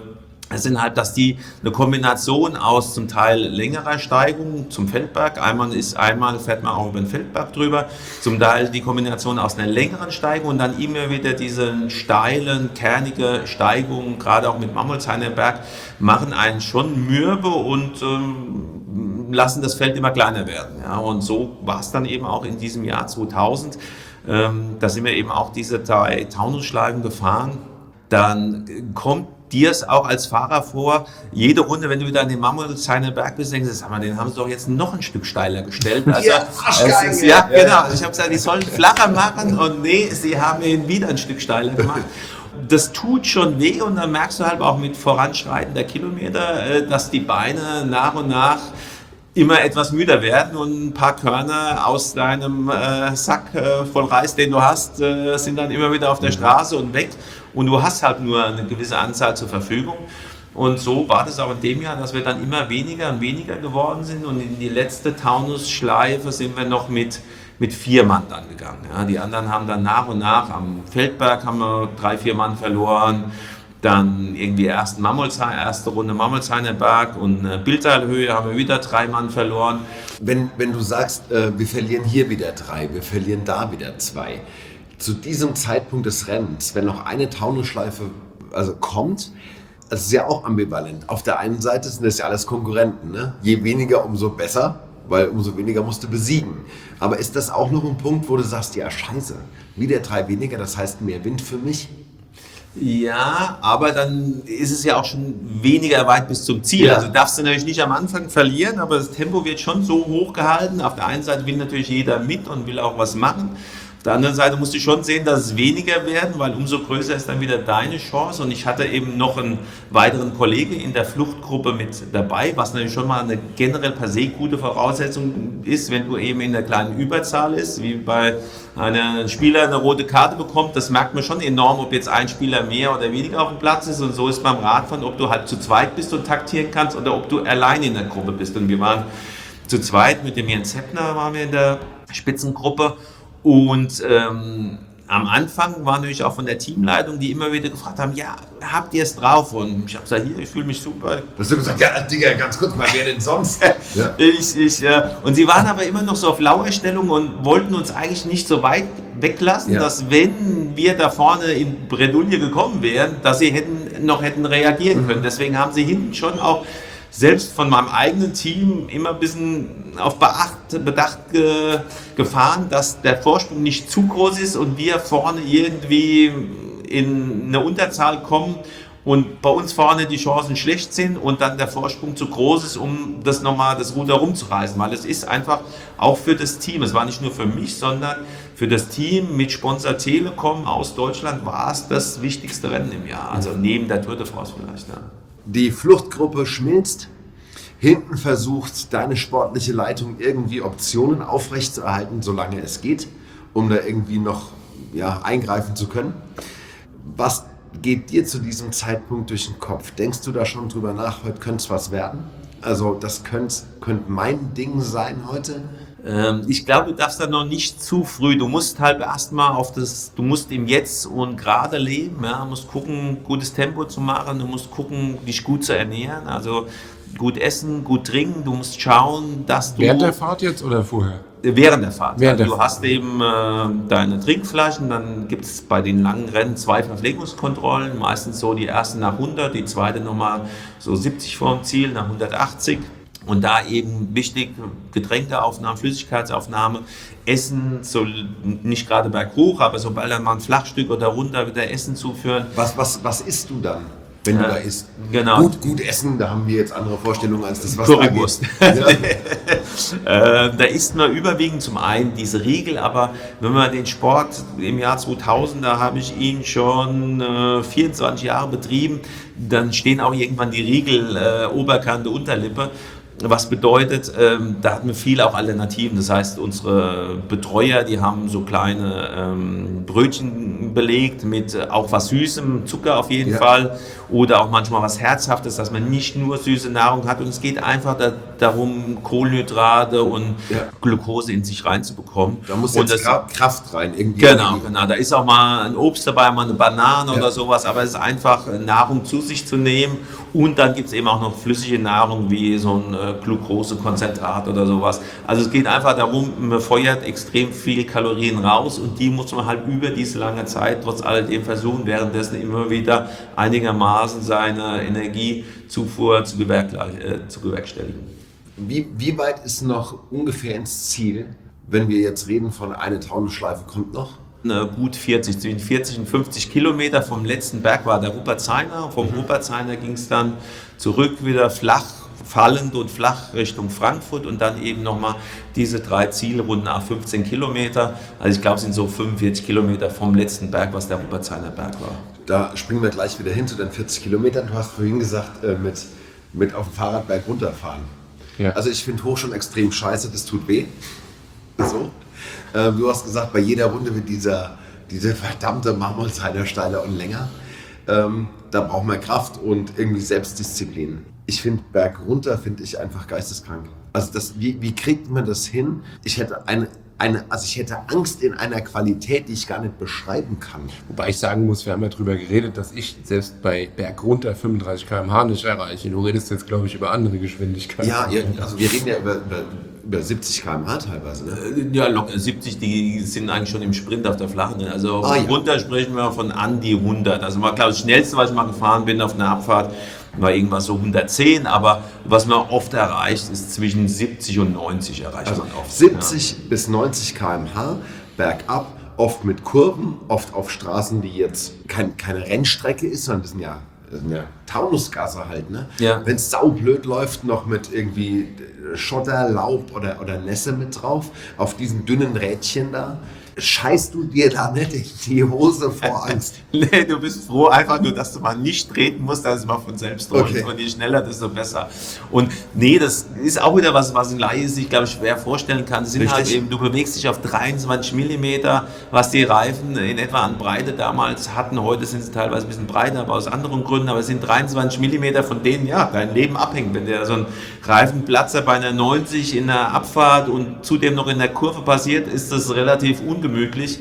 Es sind halt, dass die eine Kombination aus zum Teil längerer Steigung zum Feldberg, einmal ist einmal fährt man auch über den Feldberg drüber, zum Teil die Kombination aus einer längeren Steigung und dann immer wieder diese steilen, kernige Steigungen, gerade auch mit Mammolshainer Berg, machen einen schon mürbe und ähm, lassen das Feld immer kleiner werden. Ja, und so war es dann eben auch in diesem Jahr zweitausend. Ähm, da sind wir eben auch diese drei Taunusschleifen gefahren. Dann kommt dir es auch als Fahrer vor, jede Runde, wenn du wieder an den Mammolshainer Berg bist, denkst du, sag mal, den haben sie doch jetzt noch ein Stück steiler gestellt. Also, ja, es ist, ja, ja, genau. Ich habe gesagt, die sollen flacher machen und nee, sie haben ihn wieder ein Stück steiler gemacht. Das tut schon weh und dann merkst du halt auch mit Voranschreiten der Kilometer, dass die Beine nach und nach immer etwas müder werden und ein paar Körner aus deinem äh, Sack äh, voll Reis, den du hast, äh, sind dann immer wieder auf der Straße und weg und du hast halt nur eine gewisse Anzahl zur Verfügung. Und so war das auch in dem Jahr, dass wir dann immer weniger und weniger geworden sind und in die letzte Taunusschleife sind wir noch mit, mit vier Mann dann gegangen. Ja, die anderen haben dann nach und nach, am Feldberg haben wir drei, vier Mann verloren. Dann irgendwie ersten Mammolshainer, erste Runde Mammolshainer Berg und äh, Biltalhöhe haben wir wieder drei Mann verloren. Wenn, wenn du sagst, äh, wir verlieren hier wieder drei, wir verlieren da wieder zwei, zu diesem Zeitpunkt des Rennens, wenn noch eine Taunusschleife also kommt, das ist ja auch ambivalent. Auf der einen Seite sind das ja alles Konkurrenten, ne? Je weniger, umso besser, weil umso weniger musst du besiegen. Aber ist das auch noch ein Punkt, wo du sagst, ja scheiße, wieder drei weniger, das heißt mehr Wind für mich? Ja, aber dann ist es ja auch schon weniger weit bis zum Ziel. Ja. Also darfst du natürlich nicht am Anfang verlieren, aber das Tempo wird schon so hoch gehalten. Auf der einen Seite will natürlich jeder mit und will auch was machen. Auf der anderen Seite musst du schon sehen, dass es weniger werden, weil umso größer ist dann wieder deine Chance. Und ich hatte eben noch einen weiteren Kollege in der Fluchtgruppe mit dabei, was natürlich schon mal eine generell per se gute Voraussetzung ist, wenn du eben in der kleinen Überzahl ist, wie bei einem Spieler eine rote Karte bekommt. Das merkt man schon enorm, ob jetzt ein Spieler mehr oder weniger auf dem Platz ist. Und so ist beim Radfahren, ob du halt zu zweit bist und taktieren kannst oder ob du allein in der Gruppe bist. Und wir waren zu zweit mit dem Jens Heppner, waren wir in der Spitzengruppe. Und ähm, am Anfang war natürlich auch von der Teamleitung, die immer wieder gefragt haben, ja, habt ihr es drauf? Und ich habe gesagt, hier, ich fühle mich super. Hast du gesagt, ja, Digga, ganz kurz mal, wer denn sonst? Ja. ich, ich, äh, und sie waren aber immer noch so auf Lauerstellung und wollten uns eigentlich nicht so weit weglassen, Ja. dass wenn wir da vorne in Bredouille gekommen wären, dass sie hätten, noch hätten reagieren können. Deswegen haben sie hinten schon auch selbst von meinem eigenen Team immer ein bisschen auf Beacht, Bedacht ge, gefahren, dass der Vorsprung nicht zu groß ist und wir vorne irgendwie in eine Unterzahl kommen und bei uns vorne die Chancen schlecht sind und dann der Vorsprung zu groß ist, um das nochmal das Ruder rumzureißen. Weil es ist einfach auch für das Team, es war nicht nur für mich, sondern für das Team mit Sponsor Telekom aus Deutschland war es das wichtigste Rennen im Jahr. Also neben der Tour de France vielleicht. Ja. Die Fluchtgruppe schmilzt. Hinten versucht deine sportliche Leitung irgendwie Optionen aufrechtzuerhalten, solange es geht, um da irgendwie noch ja, eingreifen zu können. Was geht dir zu diesem Zeitpunkt durch den Kopf? Denkst du da schon drüber nach, heute könnte es was werden? Also das könnte, könnte mein Ding sein heute? Ähm, ich glaube, du darfst da noch nicht zu früh. Du musst halt erstmal auf das, du musst im Jetzt und gerade leben. Ja, du musst gucken, gutes Tempo zu machen. Du musst gucken, dich gut zu ernähren. Also gut essen, gut trinken. Du musst schauen, dass du... Während der Fahrt jetzt oder vorher? Während der Fahrt. Während der du Fahrt. hast eben äh, deine Trinkflaschen, dann gibt es bei den langen Rennen zwei Verpflegungskontrollen, meistens so die erste nach hundert, die zweite nochmal so siebzig vorm Ziel, nach hundertachtzig. Und da eben wichtig, Getränkeaufnahme, Flüssigkeitsaufnahme, Essen, so nicht gerade berghoch, aber sobald dann mal ein Flachstück oder runter wieder Essen zuführen. Was, was, was isst du dann, wenn du Ja, da isst? genau. Gut, gut essen, da haben wir jetzt andere Vorstellungen als das, was Currywurst. da geht. Ja. Äh, da isst man überwiegend zum einen diese Riegel, aber wenn man den Sport im Jahr zweitausend, da habe ich ihn schon äh, vierundzwanzig Jahre betrieben, dann stehen auch irgendwann die Riegel äh, Oberkante, Unterlippe. Was bedeutet, ähm, da hatten wir viele auch Alternativen. Das heißt, unsere Betreuer, die haben so kleine ähm, Brötchen belegt mit äh, auch was Süßem, Zucker auf jeden Ja. Fall oder auch manchmal was Herzhaftes, dass man nicht nur süße Nahrung hat und es geht einfach da, darum, Kohlenhydrate und Ja. Glucose in sich reinzubekommen. Da muss und jetzt das, Gra- Kraft rein. Irgendwie Genau, genau. Da ist auch mal ein Obst dabei, mal eine Banane Ja. oder sowas, aber es ist einfach äh, Nahrung zu sich zu nehmen und dann gibt es eben auch noch flüssige Nahrung wie so ein äh, Glukosekonzentrat oder sowas. Also es geht einfach darum, man feuert extrem viel Kalorien raus und die muss man halt über diese lange Zeit trotz alledem versuchen, währenddessen immer wieder einigermaßen seine Energiezufuhr zu, gewerkle- äh, zu bewerkstelligen. Wie, wie weit ist noch ungefähr ins Ziel, wenn wir jetzt reden von eine Taunusschleife kommt noch? Äh, Gut vierzig, zwischen vierzig und fünfzig Kilometer vom letzten Berg war der Ruppertsheimer. Vom Ruppertsheimer ging es dann zurück wieder flach, fallend und flach Richtung Frankfurt und dann eben nochmal diese drei Zielrunden nach fünfzehn Kilometer. Also ich glaube, es sind so fünfundvierzig Kilometer vom letzten Berg, was der Ruppertsheimer Berg war. Da springen wir gleich wieder hin zu den vierzig Kilometern. Du hast vorhin gesagt, äh, mit, mit auf dem Fahrrad berg runterfahren. Ja. Also ich finde hoch schon extrem scheiße, das tut weh. So. Ähm, du hast gesagt, bei jeder Runde wird dieser, diese verdammte Marmorzeile steiler und länger. Ähm, da braucht man Kraft und irgendwie Selbstdisziplin. Ich finde Berg runter, finde ich einfach geisteskrank. Also das, wie, wie kriegt man das hin? Ich hätte eine, eine, also ich hätte Angst in einer Qualität, die ich gar nicht beschreiben kann. Wobei ich sagen muss, wir haben ja drüber geredet, dass ich selbst bei Berg runter fünfunddreißig Kilometer pro Stunde nicht erreiche. Du redest jetzt, glaube ich, über andere Geschwindigkeiten. Ja, ja, also wir reden ja über, über, über siebzig Kilometer pro Stunde teilweise. Ne? Ja, locker siebzig, die sind eigentlich schon im Sprint auf der Flachen. Also Ah, ja. runter sprechen wir von an die hundert. Also mal, glaube ich, das schnellste, was ich mal gefahren bin auf einer Abfahrt, war irgendwas so hundertzehn. Aber was man oft erreicht, ist zwischen siebzig und neunzig erreicht Also man oft. siebzig bis neunzig Kilometer pro Stunde bergab, oft mit Kurven, oft auf Straßen, die jetzt kein, keine Rennstrecke ist, sondern das sind ja, das sind ja Taunusgasse halt. Ne? Ja. Wenn es saublöd läuft, noch mit irgendwie Schotter, Laub oder, oder Nässe mit drauf, auf diesen dünnen Rädchen da. Scheißt du dir da nicht in die Hose vor Angst? Nee, du bist froh einfach nur, dass du mal nicht treten musst, dass es mal von selbst rollt. Okay. Und je schneller, desto besser. Und nee, das ist auch wieder was, was ein Laie sich, glaube ich, schwer vorstellen kann. Das sind Richtig. halt eben, du bewegst dich auf dreiundzwanzig Millimeter, was die Reifen in etwa an Breite damals hatten. Heute sind sie teilweise ein bisschen breiter, aber aus anderen Gründen. Aber es sind dreiundzwanzig Millimeter, von denen ja dein Leben abhängt. Wenn der so ein Reifenplatzer bei einer neunzig in der Abfahrt und zudem noch in der Kurve passiert, ist das relativ ungemütlich.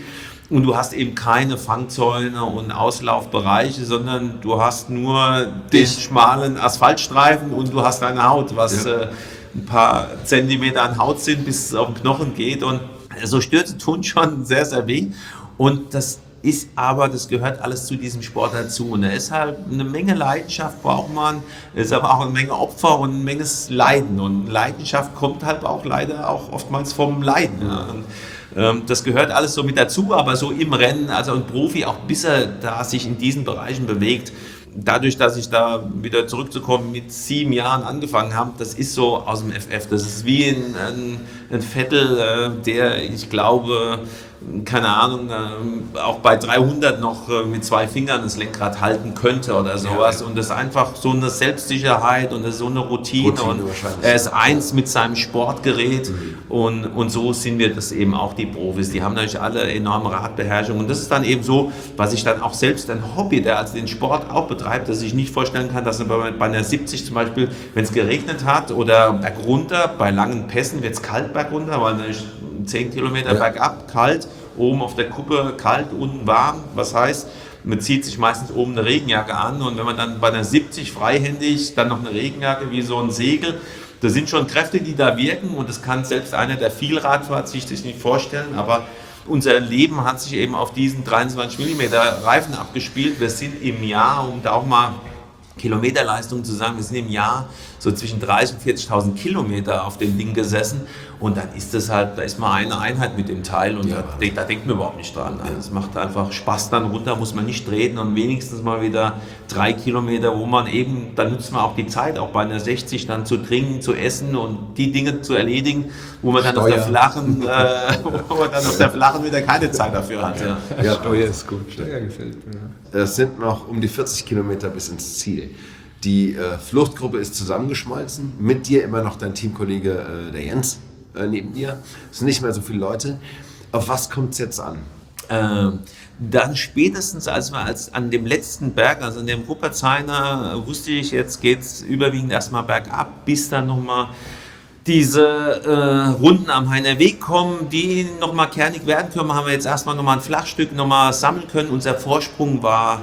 Und du hast eben keine Fangzäune und Auslaufbereiche, sondern du hast nur den schmalen Asphaltstreifen und du hast deine Haut, was Ja. äh, ein paar Zentimeter an Haut sind, bis es auf den Knochen geht. Und so Stürze tun schon sehr, sehr weh. Und das ist aber, das gehört alles zu diesem Sport dazu. Und da ist halt eine Menge Leidenschaft braucht man, ist aber auch eine Menge Opfer und eine Menge Leiden. Und Leidenschaft kommt halt auch leider auch oftmals vom Leiden. Ja. Und, ähm, das gehört alles so mit dazu, aber so im Rennen, also ein Profi, auch bis er da sich in diesen Bereichen bewegt, dadurch, dass ich da wieder zurückzukommen mit sieben Jahren angefangen habe, das ist so aus dem F F. Das ist wie ein, ein, ein Vettel, äh, der, ich glaube, keine Ahnung, äh, auch bei dreihundert noch äh, mit zwei Fingern das Lenkrad halten könnte oder sowas. Ja. Und das ist einfach so eine Selbstsicherheit und das ist so eine Routine. Routine und wahrscheinlich. er ist eins mit seinem Sportgerät. Mhm. Und, und so sind wir das eben auch, die Profis. Die haben natürlich alle enorme Radbeherrschung. Und das ist dann eben so, was ich dann auch selbst ein Hobby, der als den Sport auch betreibt, dass ich nicht vorstellen kann, dass bei, bei einer siebzig zum Beispiel, wenn es geregnet hat oder bergunter, bei langen Pässen wird es kalt bergunter, weil natürlich zehn Kilometer Ja. bergab, kalt, oben auf der Kuppe kalt, unten warm. Was heißt, man zieht sich meistens oben eine Regenjacke an und wenn man dann bei einer siebzig freihändig dann noch eine Regenjacke wie so ein Segel, das sind schon Kräfte, die da wirken und das kann selbst einer, der viel Rad fährt, sich das nicht vorstellen, aber unser Leben hat sich eben auf diesen dreiundzwanzig Millimeter Reifen abgespielt. Wir sind im Jahr, um da auch mal Kilometerleistung zu sagen, wir sind im Jahr so zwischen dreißigtausend und vierzigtausend Kilometer auf dem Ding gesessen und dann ist das halt, da ist mal eine Einheit mit dem Teil und Ja. da, da denkt man überhaupt nicht dran. Also es macht einfach Spaß, dann runter muss man nicht treten und wenigstens mal wieder drei Kilometer, wo man eben, da nutzt man auch die Zeit, auch bei einer sechzig dann zu trinken, zu essen und die Dinge zu erledigen, wo man dann auf der Steuer. flachen, äh, wo man dann auf der flachen wieder keine Zeit dafür hat. Ja. Ja. Steuer ist gut. Steuer gefällt mir. Es sind noch um die vierzig Kilometer bis ins Ziel. Die äh, Fluchtgruppe ist zusammengeschmolzen. Mit dir immer noch dein Teamkollege, äh, der Jens, äh, neben dir. Es sind nicht mehr so viele Leute. Auf was kommt es jetzt an? Ähm, dann spätestens, als wir als an dem letzten Berg, also an dem Ruppertshainer, wusste ich, jetzt geht es überwiegend erstmal bergab, bis dann nochmal diese äh, Runden am Heiner Weg kommen, die nochmal kernig werden können, haben wir jetzt erstmal nochmal ein Flachstück nochmal sammeln können. Unser Vorsprung war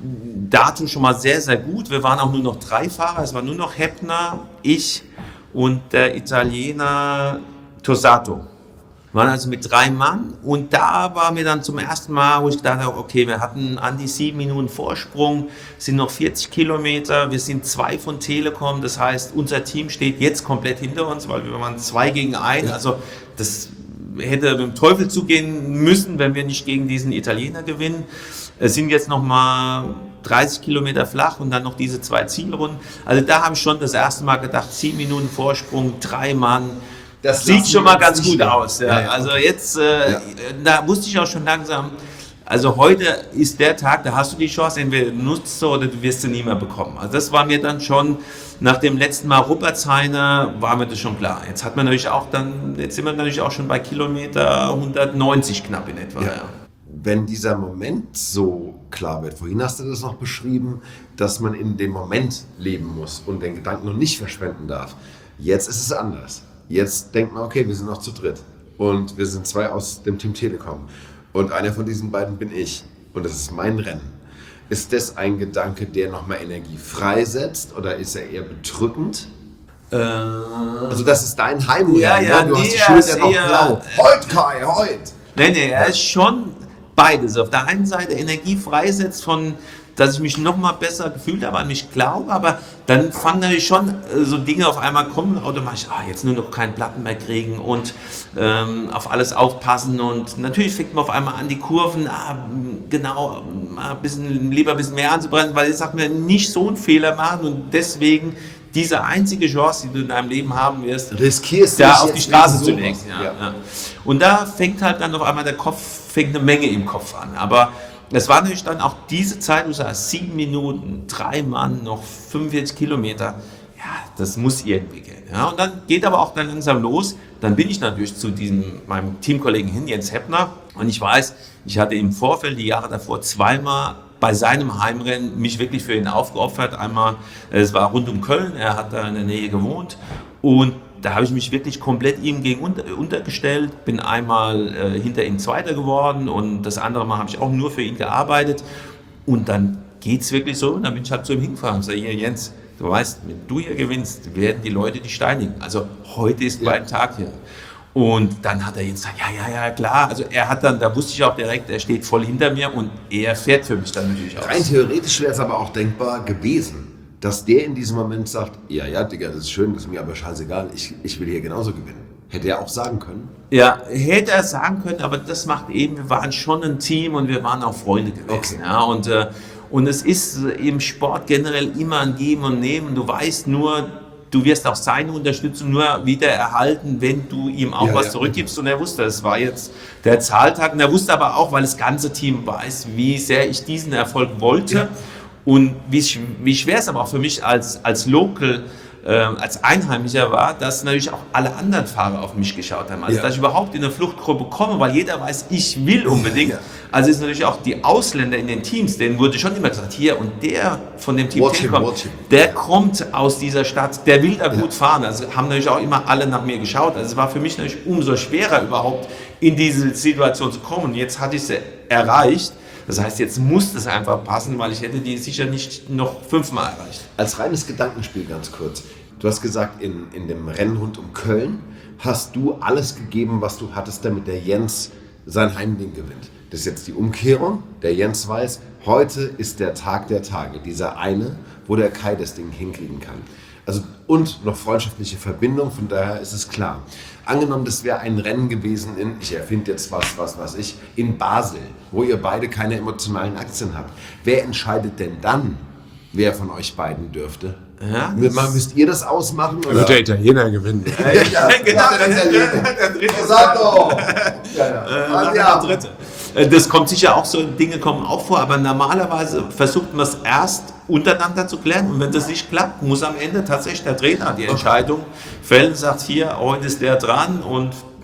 dato schon mal sehr, sehr gut. Wir waren auch nur noch drei Fahrer, es war nur noch Heppner, ich und der Italiener Tosato. Wir waren also mit drei Mann und da war mir dann zum ersten Mal, wo ich gedacht habe, okay, wir hatten an die sieben Minuten Vorsprung, sind noch vierzig Kilometer, wir sind zwei von Telekom, das heißt, unser Team steht jetzt komplett hinter uns, weil wir waren zwei gegen ein, also das hätte mit dem Teufel zugehen müssen, wenn wir nicht gegen diesen Italiener gewinnen. Es sind jetzt noch mal dreißig Kilometer flach und dann noch diese zwei Zielrunden. Also da habe ich schon das erste Mal gedacht, sieben Minuten Vorsprung, drei Mann. Das sieht schon mal ganz gut aus. Ja. Ja, ja. Also jetzt, äh, ja. da wusste ich auch schon langsam, also heute ist der Tag, da hast du die Chance, entweder nutzt du oder du wirst sie nie mehr bekommen. Also das war mir dann schon, nach dem letzten Mal Ruppertshainer, war mir das schon klar. Jetzt hat man natürlich auch dann, jetzt sind wir natürlich auch schon bei Kilometer hundertneunzig knapp in etwa. Ja. Ja. Wenn dieser Moment so klar wird, vorhin hast du das noch beschrieben, dass man in dem Moment leben muss und den Gedanken noch nicht verschwenden darf. Jetzt ist es anders. Jetzt denkt man, okay, wir sind noch zu dritt und wir sind zwei aus dem Team Telekom und einer von diesen beiden bin ich und das ist mein Rennen. Ist das ein Gedanke, der nochmal Energie freisetzt oder ist er eher bedrückend? Äh, also das ist dein Heimrennen, ja, ja, du nee, hast die Schulter noch eher, blau. Heut, Kai, heut! Nee, nee, er ist schon beides. Auf der einen Seite Energie freisetzt von, dass ich mich noch mal besser gefühlt habe, an mich glaube, aber dann fangen natürlich schon äh, so Dinge auf einmal kommen, automatisch, ah, jetzt nur noch keinen Platten mehr kriegen und ähm, auf alles aufpassen und natürlich fängt man auf einmal an, die Kurven, ah, genau, mal ein bisschen, lieber ein bisschen mehr anzubrennen, weil ich sage mir, nicht so einen Fehler machen und deswegen diese einzige Chance, die du in deinem Leben haben wirst, riskierst da auf die Straße zu legen. Ja, ja. Ja. Und da fängt halt dann auf einmal der Kopf, fängt eine Menge im Kopf an, aber es war natürlich dann auch diese Zeit, wo du sagst, sieben Minuten, drei Mann, noch fünfundvierzig Kilometer, ja, das muss irgendwie gehen. Ja, und dann geht aber auch dann langsam los. Dann bin ich natürlich zu diesem, meinem Teamkollegen hin, Jens Heppner. Und ich weiß, ich hatte im Vorfeld, die Jahre davor, zweimal bei seinem Heimrennen mich wirklich für ihn aufgeopfert. Einmal, es war rund um Köln, er hat da in der Nähe gewohnt. Und da habe ich mich wirklich komplett ihm gegen unter, untergestellt, bin einmal äh, hinter ihm Zweiter geworden und das andere Mal habe ich auch nur für ihn gearbeitet und dann geht es wirklich so und dann bin ich halt zu ihm hingefahren und sage, hier Jens, du weißt, wenn du hier gewinnst, werden die Leute dich steinigen. Also heute ist ja. mein Tag hier. Und dann hat er jetzt gesagt, ja, ja, ja, klar. Also er hat dann, da wusste ich auch direkt, er steht voll hinter mir und er fährt für mich dann natürlich aus. Rein theoretisch wäre es aber auch denkbar gewesen, dass der in diesem Moment sagt, ja, ja, Digga, das ist schön, das ist mir aber scheißegal, ich, ich will hier genauso gewinnen. Hätte er auch sagen können? Ja, hätte er sagen können, aber das macht eben, wir waren schon ein Team und wir waren auch Freunde gewesen. Okay. Ja, und, äh, und es ist im Sport generell immer ein Geben und Nehmen. Du weißt nur, du wirst auch seine Unterstützung nur wieder erhalten, wenn du ihm auch ja, was ja, zurückgibst. Und er wusste, es war jetzt der Zahltag. Und er wusste aber auch, weil das ganze Team weiß, wie sehr ich diesen Erfolg wollte. Ja. Und wie, wie schwer es aber auch für mich als, als Local, äh, als Einheimischer war, dass natürlich auch alle anderen Fahrer auf mich geschaut haben. Also ja. dass ich überhaupt in eine Fluchtgruppe komme, weil jeder weiß, ich will unbedingt. Ja. Also ist natürlich auch die Ausländer in den Teams, denen wurde schon immer gesagt, hier und der von dem Team watch Telekom, him, watch him. der kommt aus dieser Stadt, der will da ja. gut fahren. Also haben natürlich auch immer alle nach mir geschaut. Also es war für mich natürlich umso schwerer überhaupt in diese Situation zu kommen. Und jetzt hatte ich sie erreicht. Das heißt, jetzt muss es einfach passen, weil ich hätte die sicher nicht noch fünfmal erreicht. Als reines Gedankenspiel ganz kurz. Du hast gesagt, in, in dem Rennen rund um Köln hast du alles gegeben, was du hattest, damit der Jens sein Heimding gewinnt. Das ist jetzt die Umkehrung. Der Jens weiß, heute ist der Tag der Tage. Dieser eine, wo der Kai das Ding hinkriegen kann. Also, und noch freundschaftliche Verbindung, von daher ist es klar. Angenommen, das wäre ein Rennen gewesen in, ich erfinde jetzt was, was weiß ich, in Basel, wo ihr beide keine emotionalen Aktien habt. Wer entscheidet denn dann, wer von euch beiden dürfte? Ja, müsst ihr das ausmachen? Oder? Wird der Italiener gewinnen. Ja, ja, genau, der Italiener. Sag doch! Ja, ja. Äh, ja. Dritte. Das kommt sicher auch, so Dinge kommen auch vor, aber normalerweise versucht man es erst untereinander zu klären und wenn das nicht klappt, muss am Ende tatsächlich der Trainer die Entscheidung fällen, sagt hier, heute ist der dran und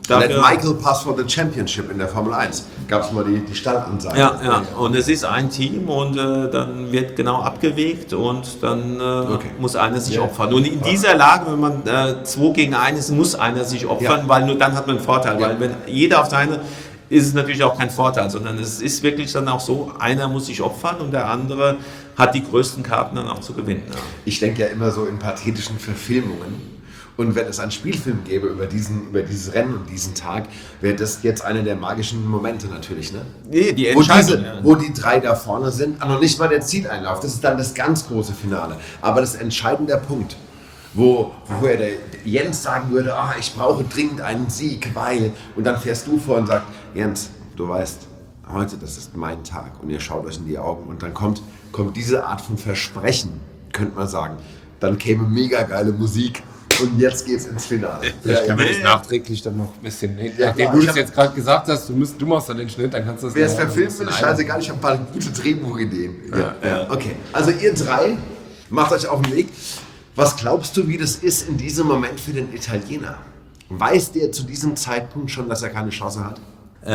Let Michael pass for the championship in der Formel eins. Gab es mal die, die Startansage. Ja, ja, und es ist ein Team und äh, dann wird genau abgewegt und dann äh, okay. muss einer sich ja. opfern. Und in dieser Lage, wenn man äh, zwei gegen einen ist, muss einer sich opfern, ja. weil nur dann hat man einen Vorteil. Ja. Weil wenn jeder auf seine, ist es natürlich auch kein Vorteil, sondern es ist wirklich dann auch so, einer muss sich opfern und der andere hat die größten Karten dann auch zu gewinnen. Ja. Ich denke ja immer so in pathetischen Verfilmungen. Und wenn es einen Spielfilm gäbe über, diesen, über dieses Rennen und diesen Tag, wäre das jetzt einer der magischen Momente natürlich, ne? Nee, die wo, diese, ja. wo die drei da vorne sind, noch nicht mal der Zieleinlauf, das ist dann das ganz große Finale. Aber das entscheidende Punkt, wo, wo ja der Jens sagen würde, ah, ich brauche dringend einen Sieg, weil, und dann fährst du vor und sagst, Jens, du weißt, heute, das ist mein Tag und ihr schaut euch in die Augen und dann kommt, kommt diese Art von Versprechen, könnte man sagen, dann käme mega geile Musik. Und jetzt geht's ins Finale. Vielleicht kann man das nachträglich dann noch ein bisschen hin. Ja, nachdem du das jetzt gerade gesagt hast, du, musst, du machst dann den Schnitt, dann kannst du das... Wer es verfilmen will, ist scheißegal, ich habe ein paar gute Drehbuchideen. Ja, ja. Okay, also ihr drei macht euch auf den Weg. Was glaubst du, wie das ist in diesem Moment für den Italiener? Weiß der zu diesem Zeitpunkt schon, dass er keine Chance hat?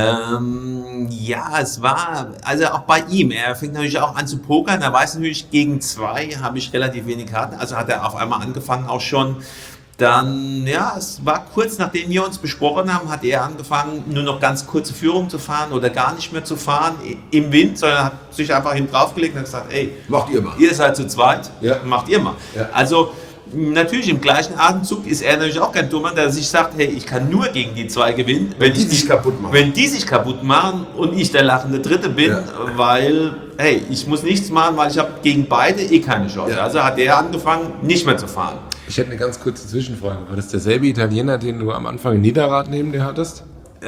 Ähm, ja, es war, also auch bei ihm, er fängt natürlich auch an zu pokern, er weiß natürlich, gegen zwei habe ich relativ wenig Karten, also hat er auf einmal angefangen auch schon, dann, ja, es war kurz nachdem wir uns besprochen haben, hat er angefangen, nur noch ganz kurze Führung zu fahren oder gar nicht mehr zu fahren im Wind, sondern hat sich einfach hinten draufgelegt und hat gesagt, ey, macht ihr mal. Ihr seid zu zweit, ja. macht ihr mal. Ja. Also, natürlich, im gleichen Atemzug ist er natürlich auch kein Dummer, der sich sagt, hey, ich kann nur gegen die zwei gewinnen, wenn, wenn die sich kaputt machen. Wenn die sich kaputt machen und ich der lachende Dritte bin, ja. weil, hey, ich muss nichts machen, weil ich habe gegen beide eh keine Chance. Ja. Also hat er angefangen, nicht mehr zu fahren. Ich hätte eine ganz kurze Zwischenfrage. War das derselbe Italiener, den du am Anfang in Niederrad neben dir hattest?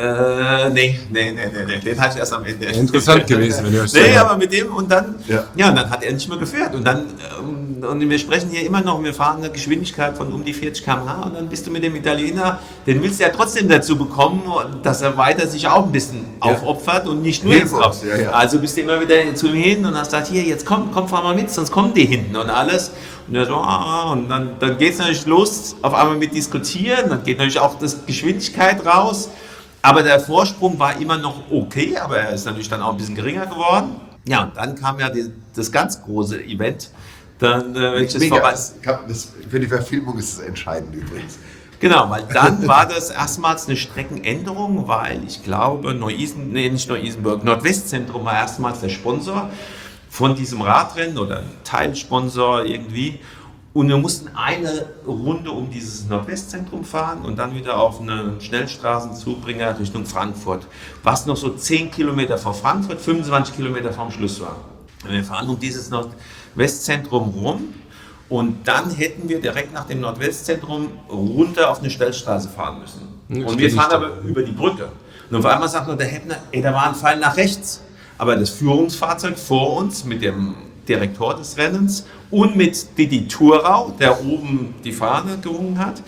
Äh, nee, nee, nee, nee, nee, den hatte ich erst am Ende. Interessant gewesen, wenn ihr euch Nee, aber mit dem und dann, ja. ja, und dann hat er nicht mehr geführt und dann, und wir sprechen hier immer noch, wir fahren eine Geschwindigkeit von um die vierzig Kilometer pro Stunde und dann bist du mit dem Italiener, den willst du ja trotzdem dazu bekommen, dass er weiter sich auch ein bisschen ja. aufopfert und nicht nur jetzt drauf. Ja, ja. Also bist du immer wieder zu ihm hin und hast gesagt, hier, jetzt komm, komm, fahr mal mit, sonst kommen die hinten und alles. Und er so, ah, und dann, dann geht es natürlich los, auf einmal mit diskutieren, dann geht natürlich auch das Geschwindigkeit raus. Aber der Vorsprung war immer noch okay, aber er ist natürlich dann auch ein bisschen geringer geworden. Ja, und dann kam ja die, das ganz große Event. Dann, äh, wenn ich das vorbei... das, das, für die Verfilmung ist es entscheidend übrigens. Genau, weil dann war das erstmals eine Streckenänderung, weil ich glaube, Neu-Isen, nee, nicht Neu-Isenburg, Nordwestzentrum war erstmals der Sponsor von diesem Radrennen oder ein Teilsponsor irgendwie. Und wir mussten eine Runde um dieses Nordwestzentrum fahren und dann wieder auf einen Schnellstraßenzubringer Richtung Frankfurt, was noch so zehn Kilometer vor Frankfurt, fünfundzwanzig Kilometer vom Schluss war. Wir fahren um dieses Nordwestzentrum rum und dann hätten wir direkt nach dem Nordwestzentrum runter auf eine Schnellstraße fahren müssen. Und wir fahren aber über die Brücke. Und auf einmal sagt noch der Heppner, ey, da war ein Pfeil nach rechts. Aber das Führungsfahrzeug vor uns mit dem Direktor des Rennens und mit Didi Thurau, der oben die Fahne gerungen hat,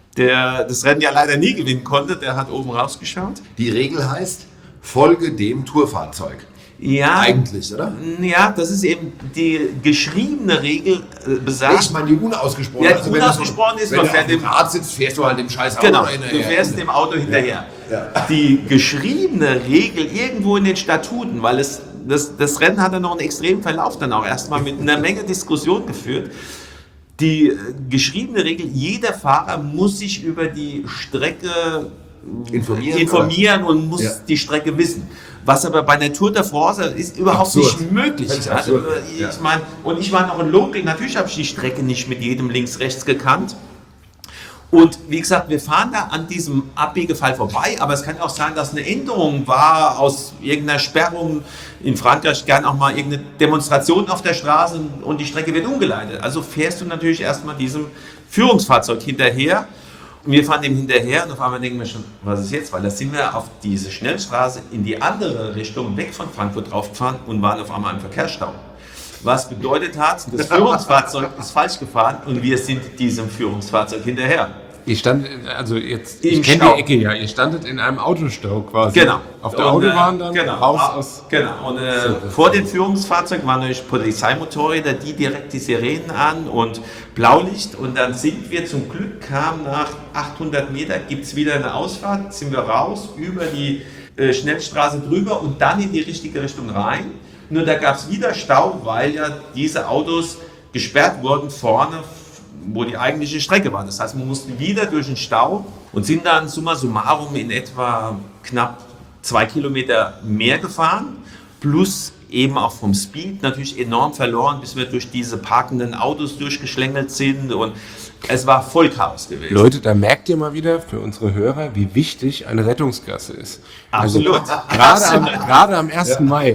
der das Rennen ja leider nie gewinnen konnte, der hat oben rausgeschaut. Die Regel heißt, folge dem Tourfahrzeug. Ja, eigentlich, oder? Ja, das ist eben die geschriebene Regel äh, besagt. Ich meine, die unausgesprochen. Ja, die also, unausgesprochen ist, wenn du auf dem Rad sitzt, fährst du halt dem scheiß Auto genau, hinterher. Du fährst dem Auto hinterher. Ja. Ja. Die geschriebene Regel irgendwo in den Statuten, weil es das, das Rennen hat dann noch einen extremen Verlauf dann auch erstmal mit einer Menge Diskussion geführt. Die äh, geschriebene Regel, jeder Fahrer muss sich über die Strecke informieren, informieren und muss ja. die Strecke wissen. Was aber bei einer Tour de France ist überhaupt absurd. nicht möglich. Also, ich ja. mein, und ich war noch ein Local, natürlich habe ich die Strecke nicht mit jedem links-rechts gekannt. Und wie gesagt, wir fahren da an diesem Abbiegefall vorbei, aber es kann auch sein, dass eine Änderung war aus irgendeiner Sperrung. In Frankreich gern auch mal irgendeine Demonstration auf der Straße und die Strecke wird umgeleitet. Also fährst du natürlich erstmal diesem Führungsfahrzeug hinterher. Und wir fahren dem hinterher und auf einmal denken wir schon, was ist jetzt? Weil da sind wir auf diese Schnellstraße in die andere Richtung weg von Frankfurt draufgefahren und waren auf einmal im Verkehrsstau. Was bedeutet hat, das Führungsfahrzeug ist falsch gefahren und wir sind diesem Führungsfahrzeug hinterher. Ihr standet, also jetzt, Im ich kenne Stau. die Ecke ja, ihr standet in einem Autostau quasi. Genau. Auf der Und, Autobahn äh, dann, genau. raus Ah, aus... Genau. Und äh, vor dem Führungsfahrzeug waren nämlich Polizeimotorräder, die direkt die Sirenen an und Blaulicht. Und dann sind wir zum Glück, kam nach achthundert Meter, gibt es wieder eine Ausfahrt, sind wir raus, über die äh, Schnellstraße drüber und dann in die richtige Richtung rein. Nur da gab es wieder Stau, weil ja diese Autos gesperrt wurden vorne, wo die eigentliche Strecke war. Das heißt, wir mussten wieder durch den Stau und sind dann summa summarum in etwa knapp zwei Kilometer mehr gefahren, plus eben auch vom Speed natürlich enorm verloren, bis wir durch diese parkenden Autos durchgeschlängelt sind und es war voll Chaos gewesen. Leute, da merkt ihr mal wieder für unsere Hörer, wie wichtig eine Rettungsgasse ist. Absolut. Also, gerade, am, gerade am ersten Mai.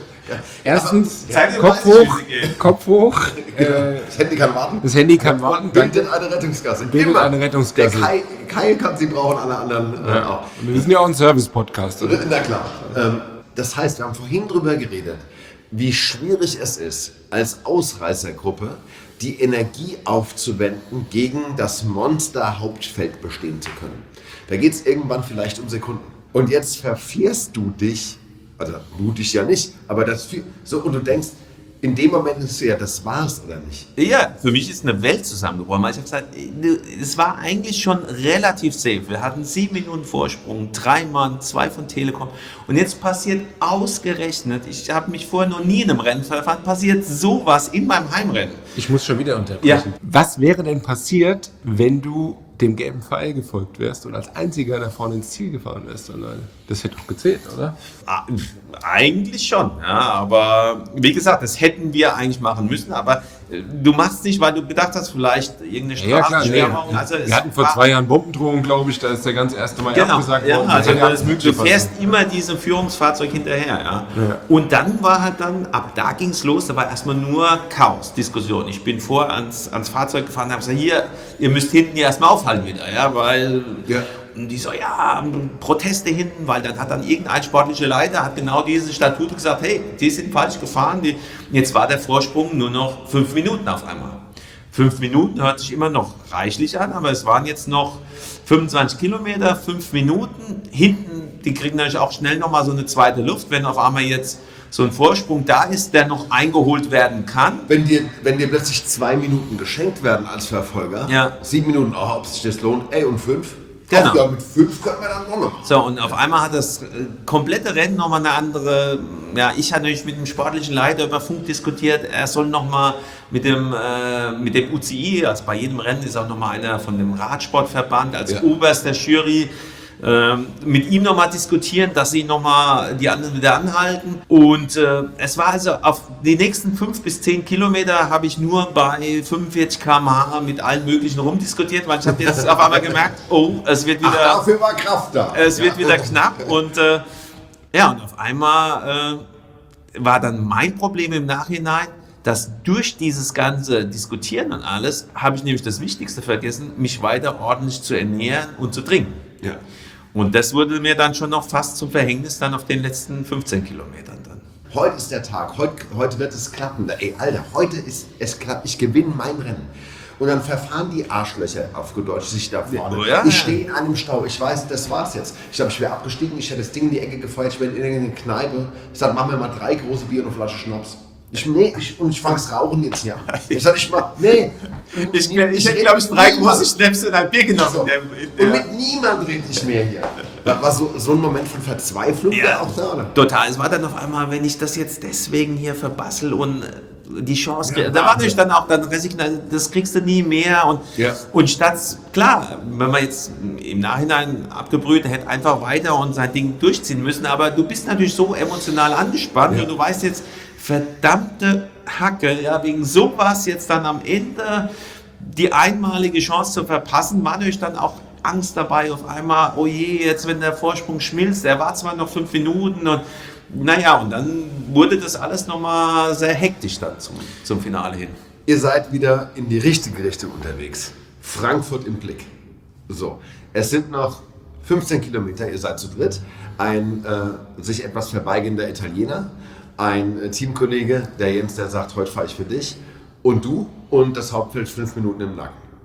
Erstens, Zeig dir Kopf mal, hoch, wie es Kopf hoch. Äh, Das Handy kann warten. das Handy kann warten. Dann Bildet eine Rettungsgasse. Bildet Immer. eine Rettungsgasse. Der Kai, Kai kann sie brauchen, alle anderen äh, ja. auch. Wir sind ja auch ein Service-Podcast. Oder? Na klar. Ähm, das heißt, wir haben vorhin drüber geredet, wie schwierig es ist, als Ausreißergruppe die Energie aufzuwenden, gegen das Monster-Hauptfeld bestehen zu können. Da geht es irgendwann vielleicht um Sekunden. Und jetzt verfährst du dich, also mutig ja nicht, aber das so, und du denkst, in dem Moment ist du ja, das war's oder nicht? Ja, für mich ist eine Welt zusammengebrochen. Weil ich habe gesagt, es war eigentlich schon relativ safe. Wir hatten sieben Minuten Vorsprung, drei Mann, zwei von Telekom. Und jetzt passiert ausgerechnet, ich habe mich vorher noch nie in einem Rennen verfahren, passiert sowas in meinem Heimrennen. Ich muss schon wieder unterbrechen. Ja. Was wäre denn passiert, wenn du dem gelben Pfeil gefolgt wärst und als einziger da vorne ins Ziel gefahren wärst alleine? Das hätte doch gezählt, oder? Ah, Eigentlich schon, ja, aber wie gesagt, das hätten wir eigentlich machen müssen, aber äh, du machst nicht, weil du gedacht hast, vielleicht irgendeine Ja, klar. Straßensperrung. Nee. Also es Wir hatten vor war- zwei Jahren Bombendrohung, glaube ich, da ist der ganz erste Mal Genau, abgesagt ja, worden. also hätte alles du, Mögliche du fährst passieren. immer diesem Führungsfahrzeug hinterher. Ja. Ja. Und dann war halt dann, ab da ging es los, da war erstmal nur Chaos, Diskussion. Ich bin vor ans, ans Fahrzeug gefahren und habe gesagt, hier, ihr müsst hinten hier erstmal aufhalten wieder, ja, weil... Ja. Und die so, ja, Proteste hinten, weil dann hat dann irgendein sportlicher Leiter, hat genau diese Statute gesagt, hey, die sind falsch gefahren, die, jetzt war der Vorsprung nur noch fünf Minuten auf einmal. Fünf Minuten hört sich immer noch reichlich an, aber es waren jetzt noch fünfundzwanzig Kilometer, fünf Minuten. Hinten, die kriegen natürlich auch schnell nochmal so eine zweite Luft, wenn auf einmal jetzt so ein Vorsprung da ist, der noch eingeholt werden kann. Wenn dir, wenn dir plötzlich zwei Minuten geschenkt werden als Verfolger, Ja. sieben Minuten, oh, ob sich das lohnt, ey, und fünf? Genau. Ach, ja, mit fünf können wir dann noch. So, und auf einmal hat das äh, komplette Rennen nochmal eine andere, ja, ich hatte natürlich mit dem sportlichen Leiter über Funk diskutiert, er soll nochmal mit dem, äh, mit dem U C I, also bei jedem Rennen ist auch nochmal einer von dem Radsportverband als Ja. oberster Jury, ähm, mit ihm nochmal diskutieren, dass sie nochmal die anderen wieder anhalten. Und äh, es war also auf die nächsten fünf bis zehn Kilometer habe ich nur bei fünfundvierzig Kilometer pro Stunde mit allen möglichen rumdiskutiert, weil ich habe jetzt auf einmal gemerkt, oh, es wird wieder... Ach, dafür war Kraft da. Es wird Ja. wieder knapp und äh, ja, und auf einmal äh, war dann mein Problem im Nachhinein, dass durch dieses ganze Diskutieren und alles, habe ich nämlich das Wichtigste vergessen, mich weiter ordentlich zu ernähren und zu trinken. Ja. Und das wurde mir dann schon noch fast zum Verhängnis dann auf den letzten fünfzehn Kilometern dann. Heute ist der Tag, heute, heute wird es klappen. Ey, Alter, heute ist es klappt, ich gewinne mein Rennen. Und dann verfahren die Arschlöcher, auf gut Deutsch, sich da vorne. Oh ja. Ich stehe in einem Stau, ich weiß, das war's jetzt. Ich glaube, ich wäre abgestiegen, ich hätte das Ding in die Ecke gefeuert, ich wäre in irgendeine Kneipe. Ich sage, mach mir mal drei große Bier und eine Flasche Schnaps. Ich, nee, ich, und ich fang's Rauchen jetzt hier an. Ich sag, ich mach, nee. Ich, ich, ich hätte, glaube ich, drei große Schnäpse und ein Bier genommen. So. In der- in Und der- mit niemand rede ich mehr hier. Da war so, so ein Moment von Verzweiflung Ja, da auch da, oder? total. Es war dann auf einmal, wenn ich das jetzt deswegen hier verbassel und äh, die Chance, Ja, da war Wahnsinn. natürlich dann auch dann Resignation, das kriegst du nie mehr und, Ja. und statt, klar, wenn man jetzt im Nachhinein abgebrüht, hätte einfach weiter und sein Ding durchziehen müssen, aber du bist natürlich so emotional angespannt Ja. und du weißt jetzt, verdammte Hacke, ja, wegen sowas jetzt dann am Ende die einmalige Chance zu verpassen, war natürlich dann auch Angst dabei auf einmal, oh je, jetzt wenn der Vorsprung schmilzt, er war zwar noch fünf Minuten und naja, und dann wurde das alles nochmal sehr hektisch dann zum, zum Finale hin. Ihr seid wieder in die richtige Richtung unterwegs. Frankfurt im Blick. So, es sind noch fünfzehn Kilometer, ihr seid zu dritt. Ein äh, sich etwas verweigender Italiener, ein äh, Teamkollege, der Jens, der sagt, heute fahre ich für dich. Und du und das Hauptfeld fünf Minuten im Nacken.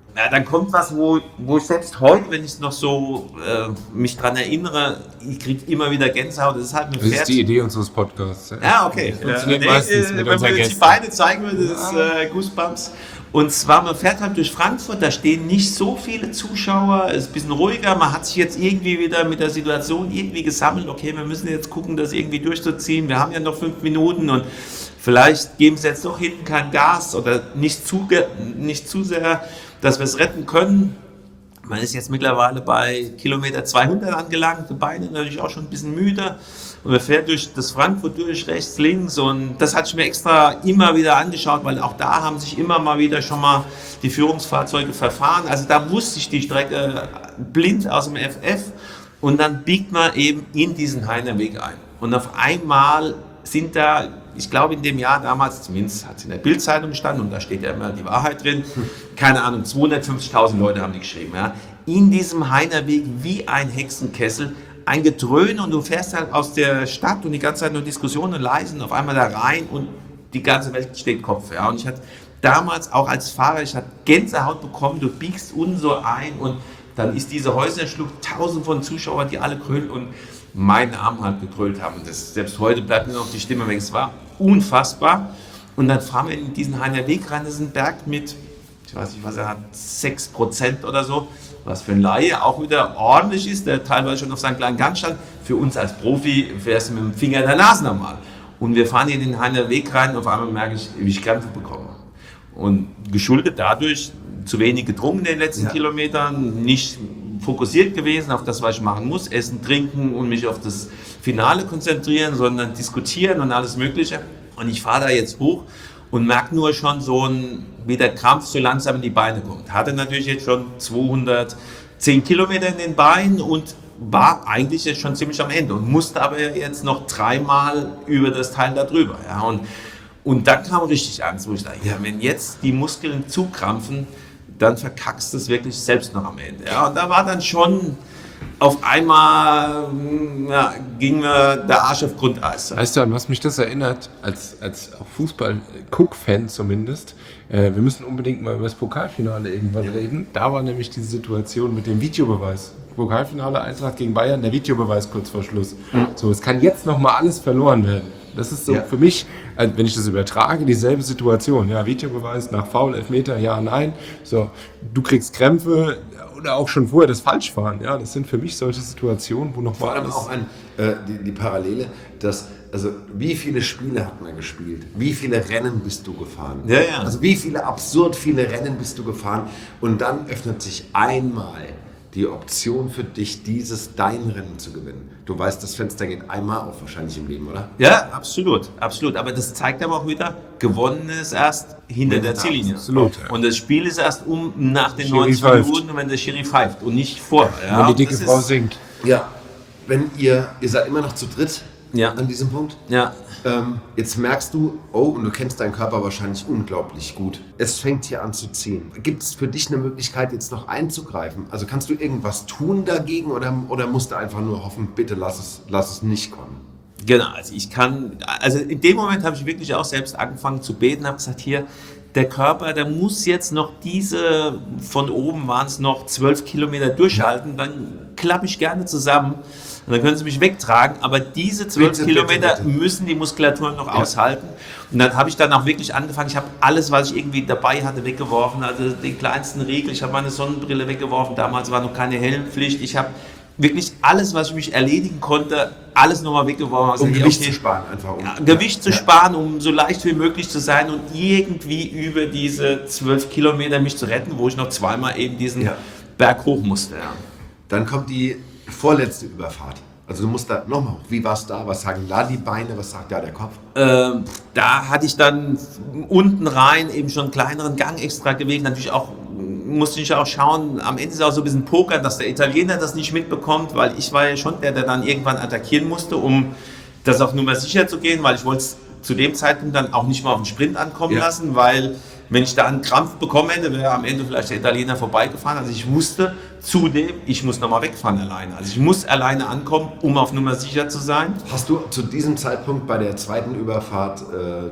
Ja, dann kommt was, wo, wo ich selbst heute, wenn ich noch so äh, mich dran erinnere, ich kriege immer wieder Gänsehaut. Das ist halt ein Das Pferd. ist die Idee unseres Podcasts. Ja, okay. Das funktioniert Äh, meistens äh, mit wenn unseren wir jetzt die Gästen. Beine zeigen würden, das ist äh, Goosebumps. Und zwar, man fährt halt durch Frankfurt, da stehen nicht so viele Zuschauer, es ist ein bisschen ruhiger, man hat sich jetzt irgendwie wieder mit der Situation irgendwie gesammelt, okay, wir müssen jetzt gucken, das irgendwie durchzuziehen, wir haben ja noch fünf Minuten und vielleicht geben sie jetzt doch hinten kein Gas oder nicht zu, nicht zu sehr, dass wir es retten können. Man ist jetzt mittlerweile bei Kilometer zweihundert angelangt, die Beine natürlich auch schon ein bisschen müde. Und wir fahren durch das Frankfurt durch, rechts, links. Und das hatte ich mir extra immer wieder angeschaut, weil auch da haben sich immer mal wieder schon mal die Führungsfahrzeuge verfahren. Also da wusste ich die Strecke blind aus dem F F. Und dann biegt man eben in diesen Heinerweg ein. Und auf einmal sind da, ich glaube in dem Jahr damals, zumindest hat es in der Bild-Zeitung gestanden, und da steht ja immer die Wahrheit drin, keine Ahnung, zweihundertfünfzigtausend Leute haben die geschrieben, ja, in diesem Heinerweg wie ein Hexenkessel, ein Gedröhn, und du fährst halt aus der Stadt und die ganze Zeit nur Diskussionen leisen, auf einmal da rein und die ganze Welt steht Kopf. Ja. Und ich hatte damals auch als Fahrer, ich hatte Gänsehaut bekommen, du biegst unten so ein und dann ist diese Häuserschlucht, tausend von Zuschauern, die alle grölen und meinen Namen halt gegrölt haben. Und das, selbst heute bleibt mir noch die Stimme weg. Es war unfassbar. Und dann fahren wir in diesen Heinerweg rein, das ist ein Berg mit, ich weiß nicht, was er hat, sechs Prozent oder so, was für ein Laie auch wieder ordentlich ist, der teilweise schon auf seinen kleinen Gang stand. Für uns als Profi fährst du mit dem Finger in der Nase nochmal. Und wir fahren hier in den Heinerweg rein und auf einmal merke ich, wie ich Krämpfe bekomme. Und geschuldet dadurch, zu wenig getrunken in den letzten ja. Kilometern, nicht fokussiert gewesen auf das, was ich machen muss, essen, trinken und mich auf das Finale konzentrieren, sondern diskutieren und alles Mögliche. Und ich fahre da jetzt hoch und merke nur schon so ein, wie der Krampf so langsam in die Beine kommt. Hatte natürlich jetzt schon zweihundertzehn Kilometer in den Beinen und war eigentlich jetzt schon ziemlich am Ende und musste aber jetzt noch dreimal über das Teil da drüber. Ja, und, und dann kam richtig Angst, wo ich dachte, ja, wenn jetzt die Muskeln zukrampfen, dann verkackst du es wirklich selbst noch am Ende. Ja, und da war dann schon auf einmal, ja, ging mir der Arsch auf Grundeis. Weißt du, an was mich das erinnert, als, als auch Fußball-Guck-Fan zumindest, äh, wir müssen unbedingt mal über das Pokalfinale irgendwann reden. Da war nämlich diese Situation mit dem Videobeweis. Pokalfinale Eintracht gegen Bayern, der Videobeweis kurz vor Schluss. Mhm. So, es kann jetzt nochmal alles verloren werden. Das ist so ja. für mich, also wenn ich das übertrage, dieselbe Situation. Ja, Videobeweis nach Foul, Elfmeter, ja, nein. So, du kriegst Krämpfe oder auch schon vorher das Falschfahren. Ja, das sind für mich solche Situationen, wo noch vor allem auch ein, äh, die, die Parallele, dass, also wie viele Spiele hat man gespielt? Wie viele Rennen bist du gefahren? Ja, ja. Also wie viele, absurd viele Rennen bist du gefahren? Und dann öffnet sich einmal die Option für dich, dieses dein Rennen zu gewinnen. Du weißt, das Fenster geht einmal auf, wahrscheinlich im Leben, oder? Ja, absolut, absolut. Aber das zeigt aber auch wieder, gewonnen ist erst hinter ja, der Ziellinie. Absolut. Ja. Und das Spiel ist erst um nach den Schiri neunzig pfeift. Minuten, wenn der Schiri pfeift und nicht vorher. Ja. Wenn die dicke Das Frau ist, singt. Ja, wenn ihr, ihr seid immer noch zu dritt ja. an diesem Punkt. Ja. Ähm, jetzt merkst du, oh, und du kennst deinen Körper wahrscheinlich unglaublich gut. Es fängt hier an zu ziehen. Gibt es für dich eine Möglichkeit, jetzt noch einzugreifen? Also kannst du irgendwas tun dagegen oder, oder musst du einfach nur hoffen, bitte lass es, lass es nicht kommen? Genau, also ich kann, also in dem Moment habe ich wirklich auch selbst angefangen zu beten, habe gesagt, hier, der Körper, der muss jetzt noch diese, von oben waren es noch zwölf Kilometer durchhalten, dann klappe ich gerne zusammen und dann können sie mich wegtragen, aber diese zwölf Kilometer bitte, bitte. müssen die Muskulatur noch ja. aushalten. Und dann habe ich dann auch wirklich angefangen, ich habe alles, was ich irgendwie dabei hatte, weggeworfen, also den kleinsten Riegel, ich habe meine Sonnenbrille weggeworfen, damals war noch keine Helmpflicht, ich habe wirklich alles, was ich mich erledigen konnte, alles nochmal weggeworfen. Also um Gewicht okay, zu sparen, einfach. Um, ja, Gewicht zu ja. sparen, um so leicht wie möglich zu sein und irgendwie über diese zwölf Kilometer mich zu retten, wo ich noch zweimal eben diesen ja. Berg hoch musste. Ja. Dann kommt die vorletzte Überfahrt. Also du musst da nochmal hoch. Wie war es da? Was sagen da die Beine? Was sagt da der Kopf? Ähm, da hatte ich dann unten rein eben schon einen kleineren Gang extra gewählt. Natürlich auch musste ich auch schauen, am Ende ist auch so ein bisschen Poker, dass der Italiener das nicht mitbekommt, weil ich war ja schon der, der dann irgendwann attackieren musste, um das auf Nummer sicher zu gehen, weil ich wollte es zu dem Zeitpunkt dann auch nicht mal auf den Sprint ankommen ja. lassen, weil wenn ich da einen Krampf bekommen hätte, wäre am Ende vielleicht der Italiener vorbeigefahren. Also ich wusste zudem, ich muss nochmal wegfahren alleine. Also ich muss alleine ankommen, um auf Nummer sicher zu sein. Hast du zu diesem Zeitpunkt bei der zweiten Überfahrt äh,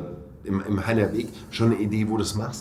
im, im Hainer Weg schon eine Idee, wo du das machst?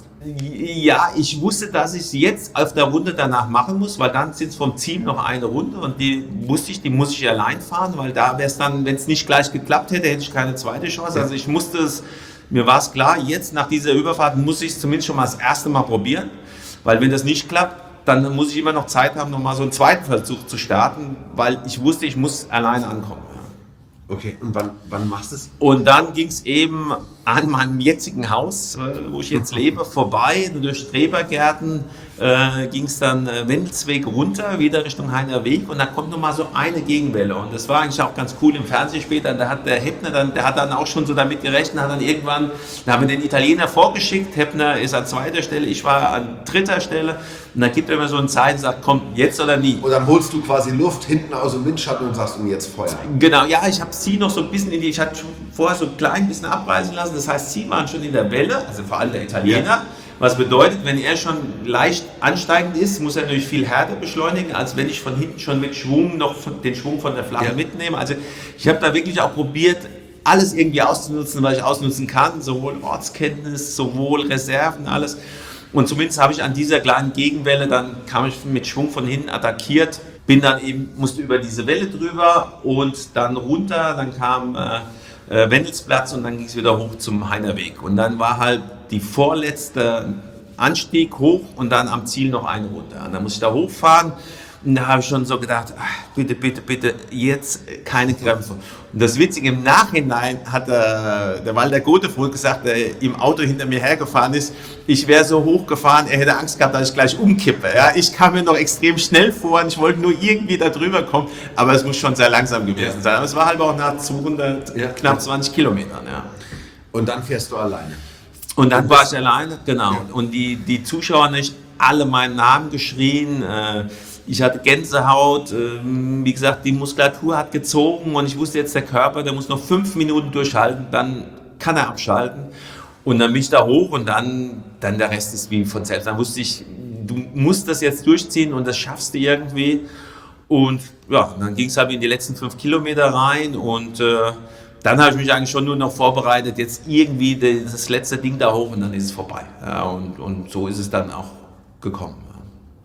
Ja, ich wusste, dass ich es jetzt auf der Runde danach machen muss, weil dann sind es vom Team noch eine Runde und die wusste ich, die muss ich allein fahren, weil da wäre es dann, wenn es nicht gleich geklappt hätte, hätte ich keine zweite Chance. Also ich musste es, mir war es klar, jetzt nach dieser Überfahrt muss ich es zumindest schon mal das erste Mal probieren, weil wenn das nicht klappt, dann muss ich immer noch Zeit haben, nochmal so einen zweiten Versuch zu starten, weil ich wusste, ich muss alleine ankommen. Okay, und wann, wann machst du es? Und dann ging es eben an meinem jetzigen Haus, äh, wo ich jetzt lebe, vorbei, durch Strebergärten, äh, ging es dann äh, Wendelsweg runter, wieder Richtung Hainer Weg und da kommt nochmal so eine Gegenwelle und das war eigentlich auch ganz cool im Fernsehen später, da hat der Heppner dann, der hat dann auch schon so damit gerechnet, hat dann irgendwann, da haben wir den Italiener vorgeschickt, Heppner ist an zweiter Stelle, ich war an dritter Stelle und dann gibt er immer so ein Zeichen und sagt, komm, jetzt oder nie. Und dann holst du quasi Luft hinten aus dem Windschatten und sagst, und jetzt Feuer. Genau, ja, ich habe sie noch so ein bisschen in die, ich hatte schon vorher so ein klein bisschen abreißen lassen, das heißt, sie waren schon in der Welle, also vor allem der Italiener. Ja. Was bedeutet, wenn er schon leicht ansteigend ist, muss er natürlich viel härter beschleunigen, als wenn ich von hinten schon mit Schwung noch von, den Schwung von der Flache ja. mitnehme. Also ich habe da wirklich auch probiert, alles irgendwie auszunutzen, was ich ausnutzen kann, sowohl Ortskenntnis, sowohl Reserven, alles. Und zumindest habe ich an dieser kleinen Gegenwelle, dann kam ich mit Schwung von hinten attackiert, bin dann eben, musste über diese Welle drüber und dann runter, dann kam äh, äh, Wendelsplatz und dann ging es wieder hoch zum Hainer Weg. Und dann war halt die vorletzte Anstieg hoch und dann am Ziel noch eine runter. Und dann muss ich da hochfahren und da habe ich schon so gedacht, ach, bitte, bitte, bitte, jetzt keine Krämpfe. Und das Witzige, im Nachhinein hat der, der Walter Godefroth gesagt, der im Auto hinter mir hergefahren ist, ich wäre so hochgefahren, er hätte Angst gehabt, dass ich gleich umkippe. Ja, ich kam mir noch extrem schnell vor und ich wollte nur irgendwie da drüber kommen, aber es muss schon sehr langsam gewesen sein. Aber es war halt auch nach zweihundert, ja, knapp zwanzig Kilometern. Ja. Und dann fährst du alleine? Und dann war ich alleine, genau. Ja. Und die, die Zuschauer nicht alle meinen Namen geschrien. Ich hatte Gänsehaut. Wie gesagt, die Muskulatur hat gezogen und ich wusste jetzt, der Körper, der muss noch fünf Minuten durchhalten, dann kann er abschalten. Und dann bin ich da hoch und dann, dann der Rest ist wie von selbst. Dann wusste ich, du musst das jetzt durchziehen und das schaffst du irgendwie. Und ja, dann ging es halt in die letzten fünf Kilometer rein und äh, dann habe ich mich eigentlich schon nur noch vorbereitet, jetzt irgendwie das letzte Ding da hoch und dann ist es vorbei. Ja, und, und so ist es dann auch gekommen. Ja.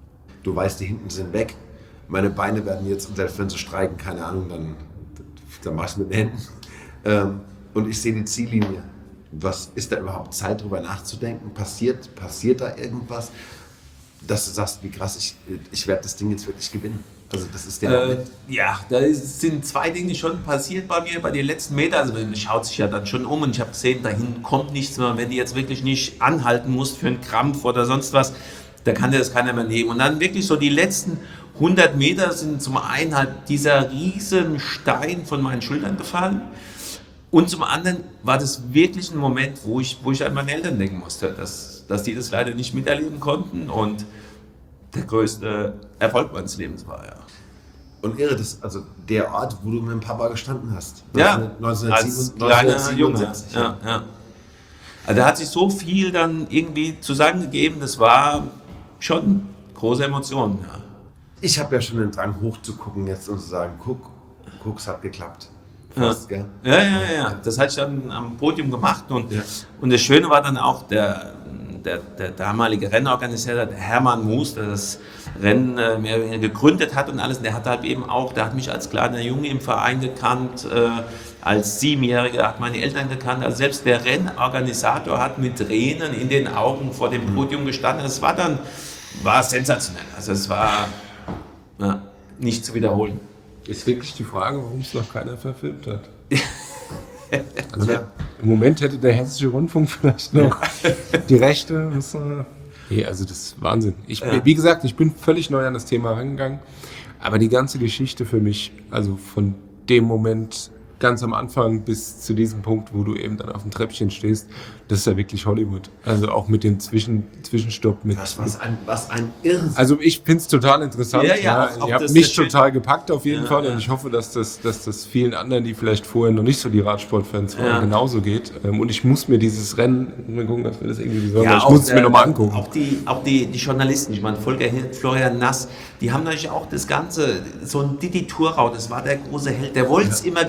Du weißt, die hinten sind weg. Meine Beine werden jetzt, selbst wenn sie streiken, keine Ahnung, dann, dann mach ich es mit den Händen. Ähm, und ich sehe die Ziellinie. Was ist da überhaupt Zeit, drüber nachzudenken? Passiert, passiert da irgendwas, dass du sagst, wie krass, ich, ich werde das Ding jetzt wirklich gewinnen? Also das ist der Moment. Äh, ja, da sind zwei Dinge schon passiert bei mir, bei den letzten Metern. Also man schaut sich ja dann schon um und ich habe gesehen, dahin kommt nichts mehr. Wenn du jetzt wirklich nicht anhalten musst für einen Krampf oder sonst was, da kann dir das keiner mehr nehmen. Und dann wirklich so die letzten hundert Meter sind zum einen halt dieser riesen Stein von meinen Schultern gefallen. Und zum anderen war das wirklich ein Moment, wo ich, wo ich an meine Eltern denken musste, dass, dass die das leider nicht miterleben konnten und der größte Erfolg meines Lebens war, ja. Und irre, das, also der Ort, wo du mit dem Papa gestanden hast. Ja, als kleiner Junge. Ja, ja. Also da hat sich so viel dann irgendwie zusammengegeben, das war schon große Emotionen, ja. Ich habe ja schon den Drang hochzugucken jetzt und zu sagen, guck, guck, es hat geklappt. Fast, ja. ja, ja, ja, das hatte ich dann am Podium gemacht und, ja. und das Schöne war dann auch, der, der, der damalige Rennorganisator, der Hermann Moos, der das Rennen äh, mehr oder weniger gegründet hat und alles, der hat halt eben auch, der hat mich als kleiner Junge im Verein gekannt, äh, als Siebenjähriger hat meine Eltern gekannt, also selbst der Rennorganisator hat mit Tränen in den Augen vor dem Podium gestanden, das war dann, war sensationell, also es war ja, nicht zu wiederholen. Ist wirklich die Frage, warum es noch keiner verfilmt hat. Also im Moment hätte der Hessische Rundfunk vielleicht noch die Rechte. Das, nee, also das ist Wahnsinn. Ich, ja. Wie gesagt, ich bin völlig neu an das Thema rangegangen, aber die ganze Geschichte für mich, also von dem Moment ganz am Anfang bis zu diesem Punkt, wo du eben dann auf dem Treppchen stehst, das ist ja wirklich Hollywood. Also auch mit dem Zwischen, Zwischenstopp. Mit, was, was, ein, was ein Irrsinn. Also ich finde es total interessant. Ja, ja, ja. Ihr habt mich total gepackt auf jeden ja, Fall und ich hoffe, dass das, dass das vielen anderen, die vielleicht vorher noch nicht so die Radsportfans waren, ja. genauso geht. Und ich muss mir dieses Rennen, mal gucken, dass wir das irgendwie besorgen. Ja, ich muss es mir nochmal angucken. Auch die, auch die, die Journalisten, ich meine Volker Hirt, Florian Nass, die haben natürlich auch das Ganze, so ein Didi Thurau, das war der große Held, der wollte es ja. immer gewinnen,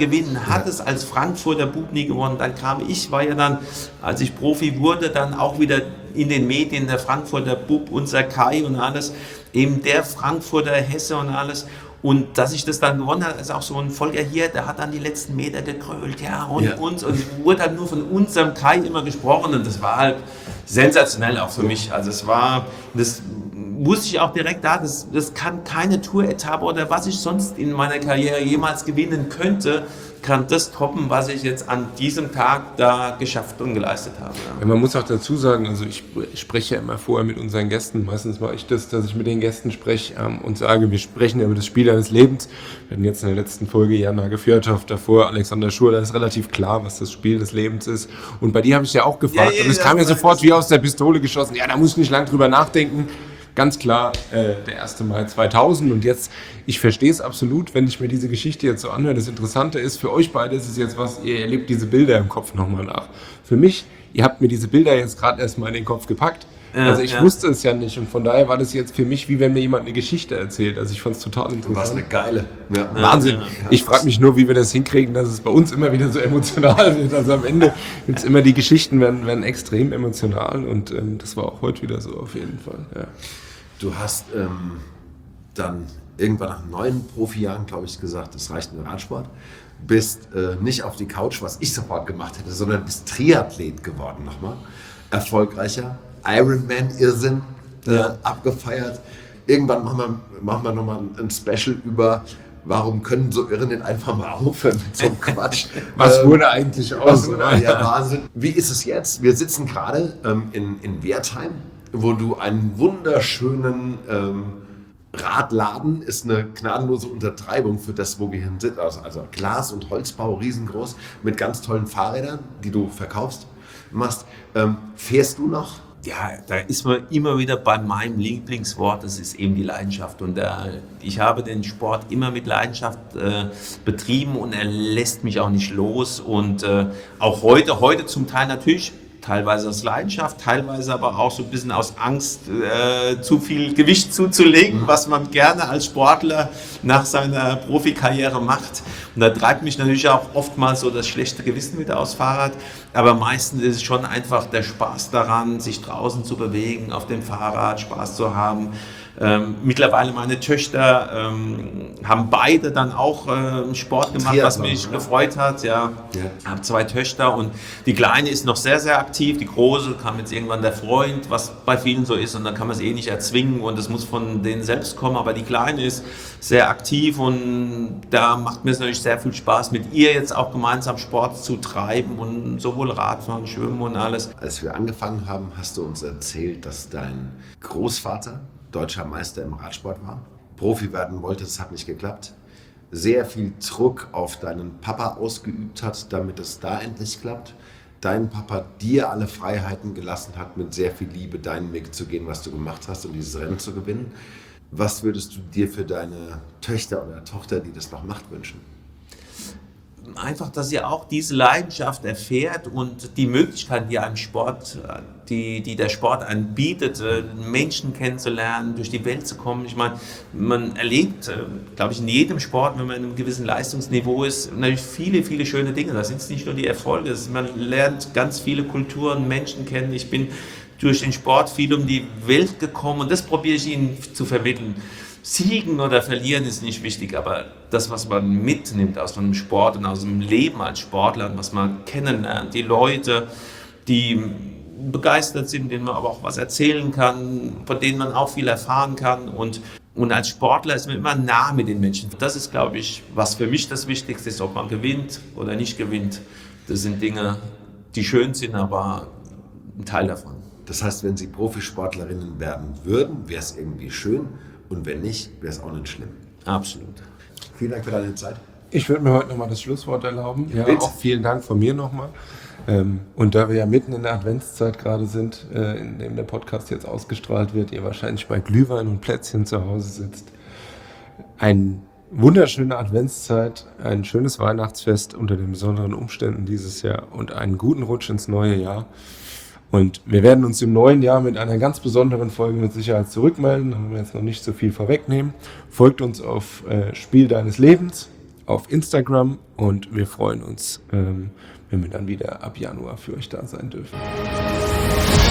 Man hat es als Frankfurter Bub nie gewonnen. Dann kam ich, war ja dann, als ich Profi wurde, dann auch wieder in den Medien, der Frankfurter Bub, unser Kai und alles, eben der Frankfurter Hesse und alles. Und dass ich das dann gewonnen habe, ist auch so ein Volker hier, der hat dann die letzten Meter gekrölt, ja, und ja. uns. Und es wurde halt nur von unserem Kai immer gesprochen und das war halt sensationell auch für mich. Also es war, das wusste ich auch direkt da, das, das kann keine Tour-Etappe oder was ich sonst in meiner Karriere jemals gewinnen könnte, kann das toppen, was ich jetzt an diesem Tag da geschafft und geleistet habe. Ja. Ja, man muss auch dazu sagen, also ich spreche ja immer vorher mit unseren Gästen, meistens mache ich das, dass ich mit den Gästen spreche ähm, und sage, wir sprechen ja über das Spiel deines Lebens. Wir hatten jetzt in der letzten Folge Jana Gefjörthoff, davor Alexander Schur, da ist relativ klar, was das Spiel des Lebens ist. Und bei dir habe ich ja auch gefragt ja, ja, und es ja, kam ja ja, sofort wie aus der Pistole geschossen, ja, da muss ich nicht lang drüber nachdenken. Ganz klar, äh, der erste Mai zweitausend und jetzt, ich verstehe es absolut, wenn ich mir diese Geschichte jetzt so anhöre. Das Interessante ist, für euch beide ist es jetzt was, ihr erlebt diese Bilder im Kopf nochmal nach. Für mich, ihr habt mir diese Bilder jetzt gerade erstmal in den Kopf gepackt. Ja, also ich ja. wusste es ja nicht und von daher war das jetzt für mich, wie wenn mir jemand eine Geschichte erzählt. Also ich fand es total interessant. Was eine geile. Ja. Wahnsinn. Ich frage mich nur, wie wir das hinkriegen, dass es bei uns immer wieder so emotional wird. Also am Ende gibt's immer die Geschichten, werden, werden extrem emotional und ähm, das war auch heute wieder so auf jeden Fall. Ja. Du hast ähm, dann irgendwann nach neun Profijahren, glaube ich, gesagt, das reicht mit Radsport. Bist äh, nicht auf die Couch, was ich sofort gemacht hätte, sondern bist Triathlet geworden nochmal. Erfolgreicher Ironman-Irrsinn äh, Ja. abgefeiert. Irgendwann machen wir, machen wir nochmal ein Special über, warum können so Irren denn einfach mal aufhören mit so einem Quatsch. Was Ähm, wurde eigentlich aus? Was wurde, ja, Wahnsinn. Wie ist es jetzt? Wir sitzen gerade ähm, in, in Wertheim, wo du einen wunderschönen ähm, Radladen, ist eine gnadenlose Untertreibung für das, wo wir hier sind. Also, also Glas- und Holzbau, riesengroß, mit ganz tollen Fahrrädern, die du verkaufst, machst. Ähm, fährst du noch? Ja, da ist man immer wieder bei meinem Lieblingswort, das ist eben die Leidenschaft. Und äh, ich habe den Sport immer mit Leidenschaft äh, betrieben und er lässt mich auch nicht los. Und äh, auch heute, heute zum Teil natürlich, teilweise aus Leidenschaft, teilweise aber auch so ein bisschen aus Angst, äh, zu viel Gewicht zuzulegen, was man gerne als Sportler nach seiner Profikarriere macht. Und da treibt mich natürlich auch oftmals so das schlechte Gewissen wieder aufs Fahrrad. Aber meistens ist es schon einfach der Spaß daran, sich draußen zu bewegen, auf dem Fahrrad Spaß zu haben. Ähm, mittlerweile meine Töchter ähm, haben beide dann auch äh, Sport gemacht, was Triathlon, mich oder? gefreut hat. Ja, Ja. habe zwei Töchter und die Kleine ist noch sehr, sehr aktiv. Die Große kam jetzt irgendwann der Freund, was bei vielen so ist und dann kann man es eh nicht erzwingen und es muss von denen selbst kommen. Aber die Kleine ist sehr aktiv und da macht mir es natürlich sehr viel Spaß, mit ihr jetzt auch gemeinsam Sport zu treiben und sowohl Radfahren, Schwimmen und alles. Als wir angefangen haben, hast du uns erzählt, dass dein Großvater deutscher Meister im Radsport war, Profi werden wollte, es hat nicht geklappt, sehr viel Druck auf deinen Papa ausgeübt hat, damit es da endlich klappt, dein Papa dir alle Freiheiten gelassen hat, mit sehr viel Liebe deinen Weg zu gehen, was du gemacht hast, um dieses Rennen zu gewinnen. Was würdest du dir für deine Töchter oder Tochter, die das noch macht, wünschen? Einfach, dass ihr auch diese Leidenschaft erfährt und die Möglichkeiten, die einem Sport, die, die der Sport einem bietet, Menschen kennenzulernen, durch die Welt zu kommen. Ich meine, man erlebt, glaube ich, in jedem Sport, wenn man in einem gewissen Leistungsniveau ist, natürlich viele, viele schöne Dinge. Das sind nicht nur die Erfolge, man lernt ganz viele Kulturen, Menschen kennen. Ich bin durch den Sport viel um die Welt gekommen und das probiere ich ihnen zu vermitteln. Siegen oder verlieren ist nicht wichtig, aber das, was man mitnimmt aus einem Sport und aus dem Leben als Sportler, was man kennenlernt, die Leute, die begeistert sind, denen man aber auch was erzählen kann, von denen man auch viel erfahren kann und, und als Sportler ist man immer nah mit den Menschen. Das ist, glaube ich, was für mich das Wichtigste ist, ob man gewinnt oder nicht gewinnt. Das sind Dinge, die schön sind, aber ein Teil davon. Das heißt, wenn sie Profisportlerinnen werden würden, wäre es irgendwie schön. Und wenn nicht, wäre es auch nicht schlimm. Absolut. Vielen Dank für deine Zeit. Ich würde mir heute nochmal das Schlusswort erlauben. Ja, bitte. auch vielen Dank von mir nochmal. Ähm, und da wir ja mitten in der Adventszeit gerade sind, äh, in dem der Podcast jetzt ausgestrahlt wird, ihr wahrscheinlich bei Glühwein und Plätzchen zu Hause sitzt, eine wunderschöne Adventszeit, ein schönes Weihnachtsfest unter den besonderen Umständen dieses Jahr und einen guten Rutsch ins neue Jahr. Und wir werden uns im neuen Jahr mit einer ganz besonderen Folge mit Sicherheit zurückmelden. Da wollen wir jetzt noch nicht so viel vorwegnehmen. Folgt uns auf äh, Spiel deines Lebens auf Instagram und wir freuen uns, ähm, wenn wir dann wieder ab Januar für euch da sein dürfen.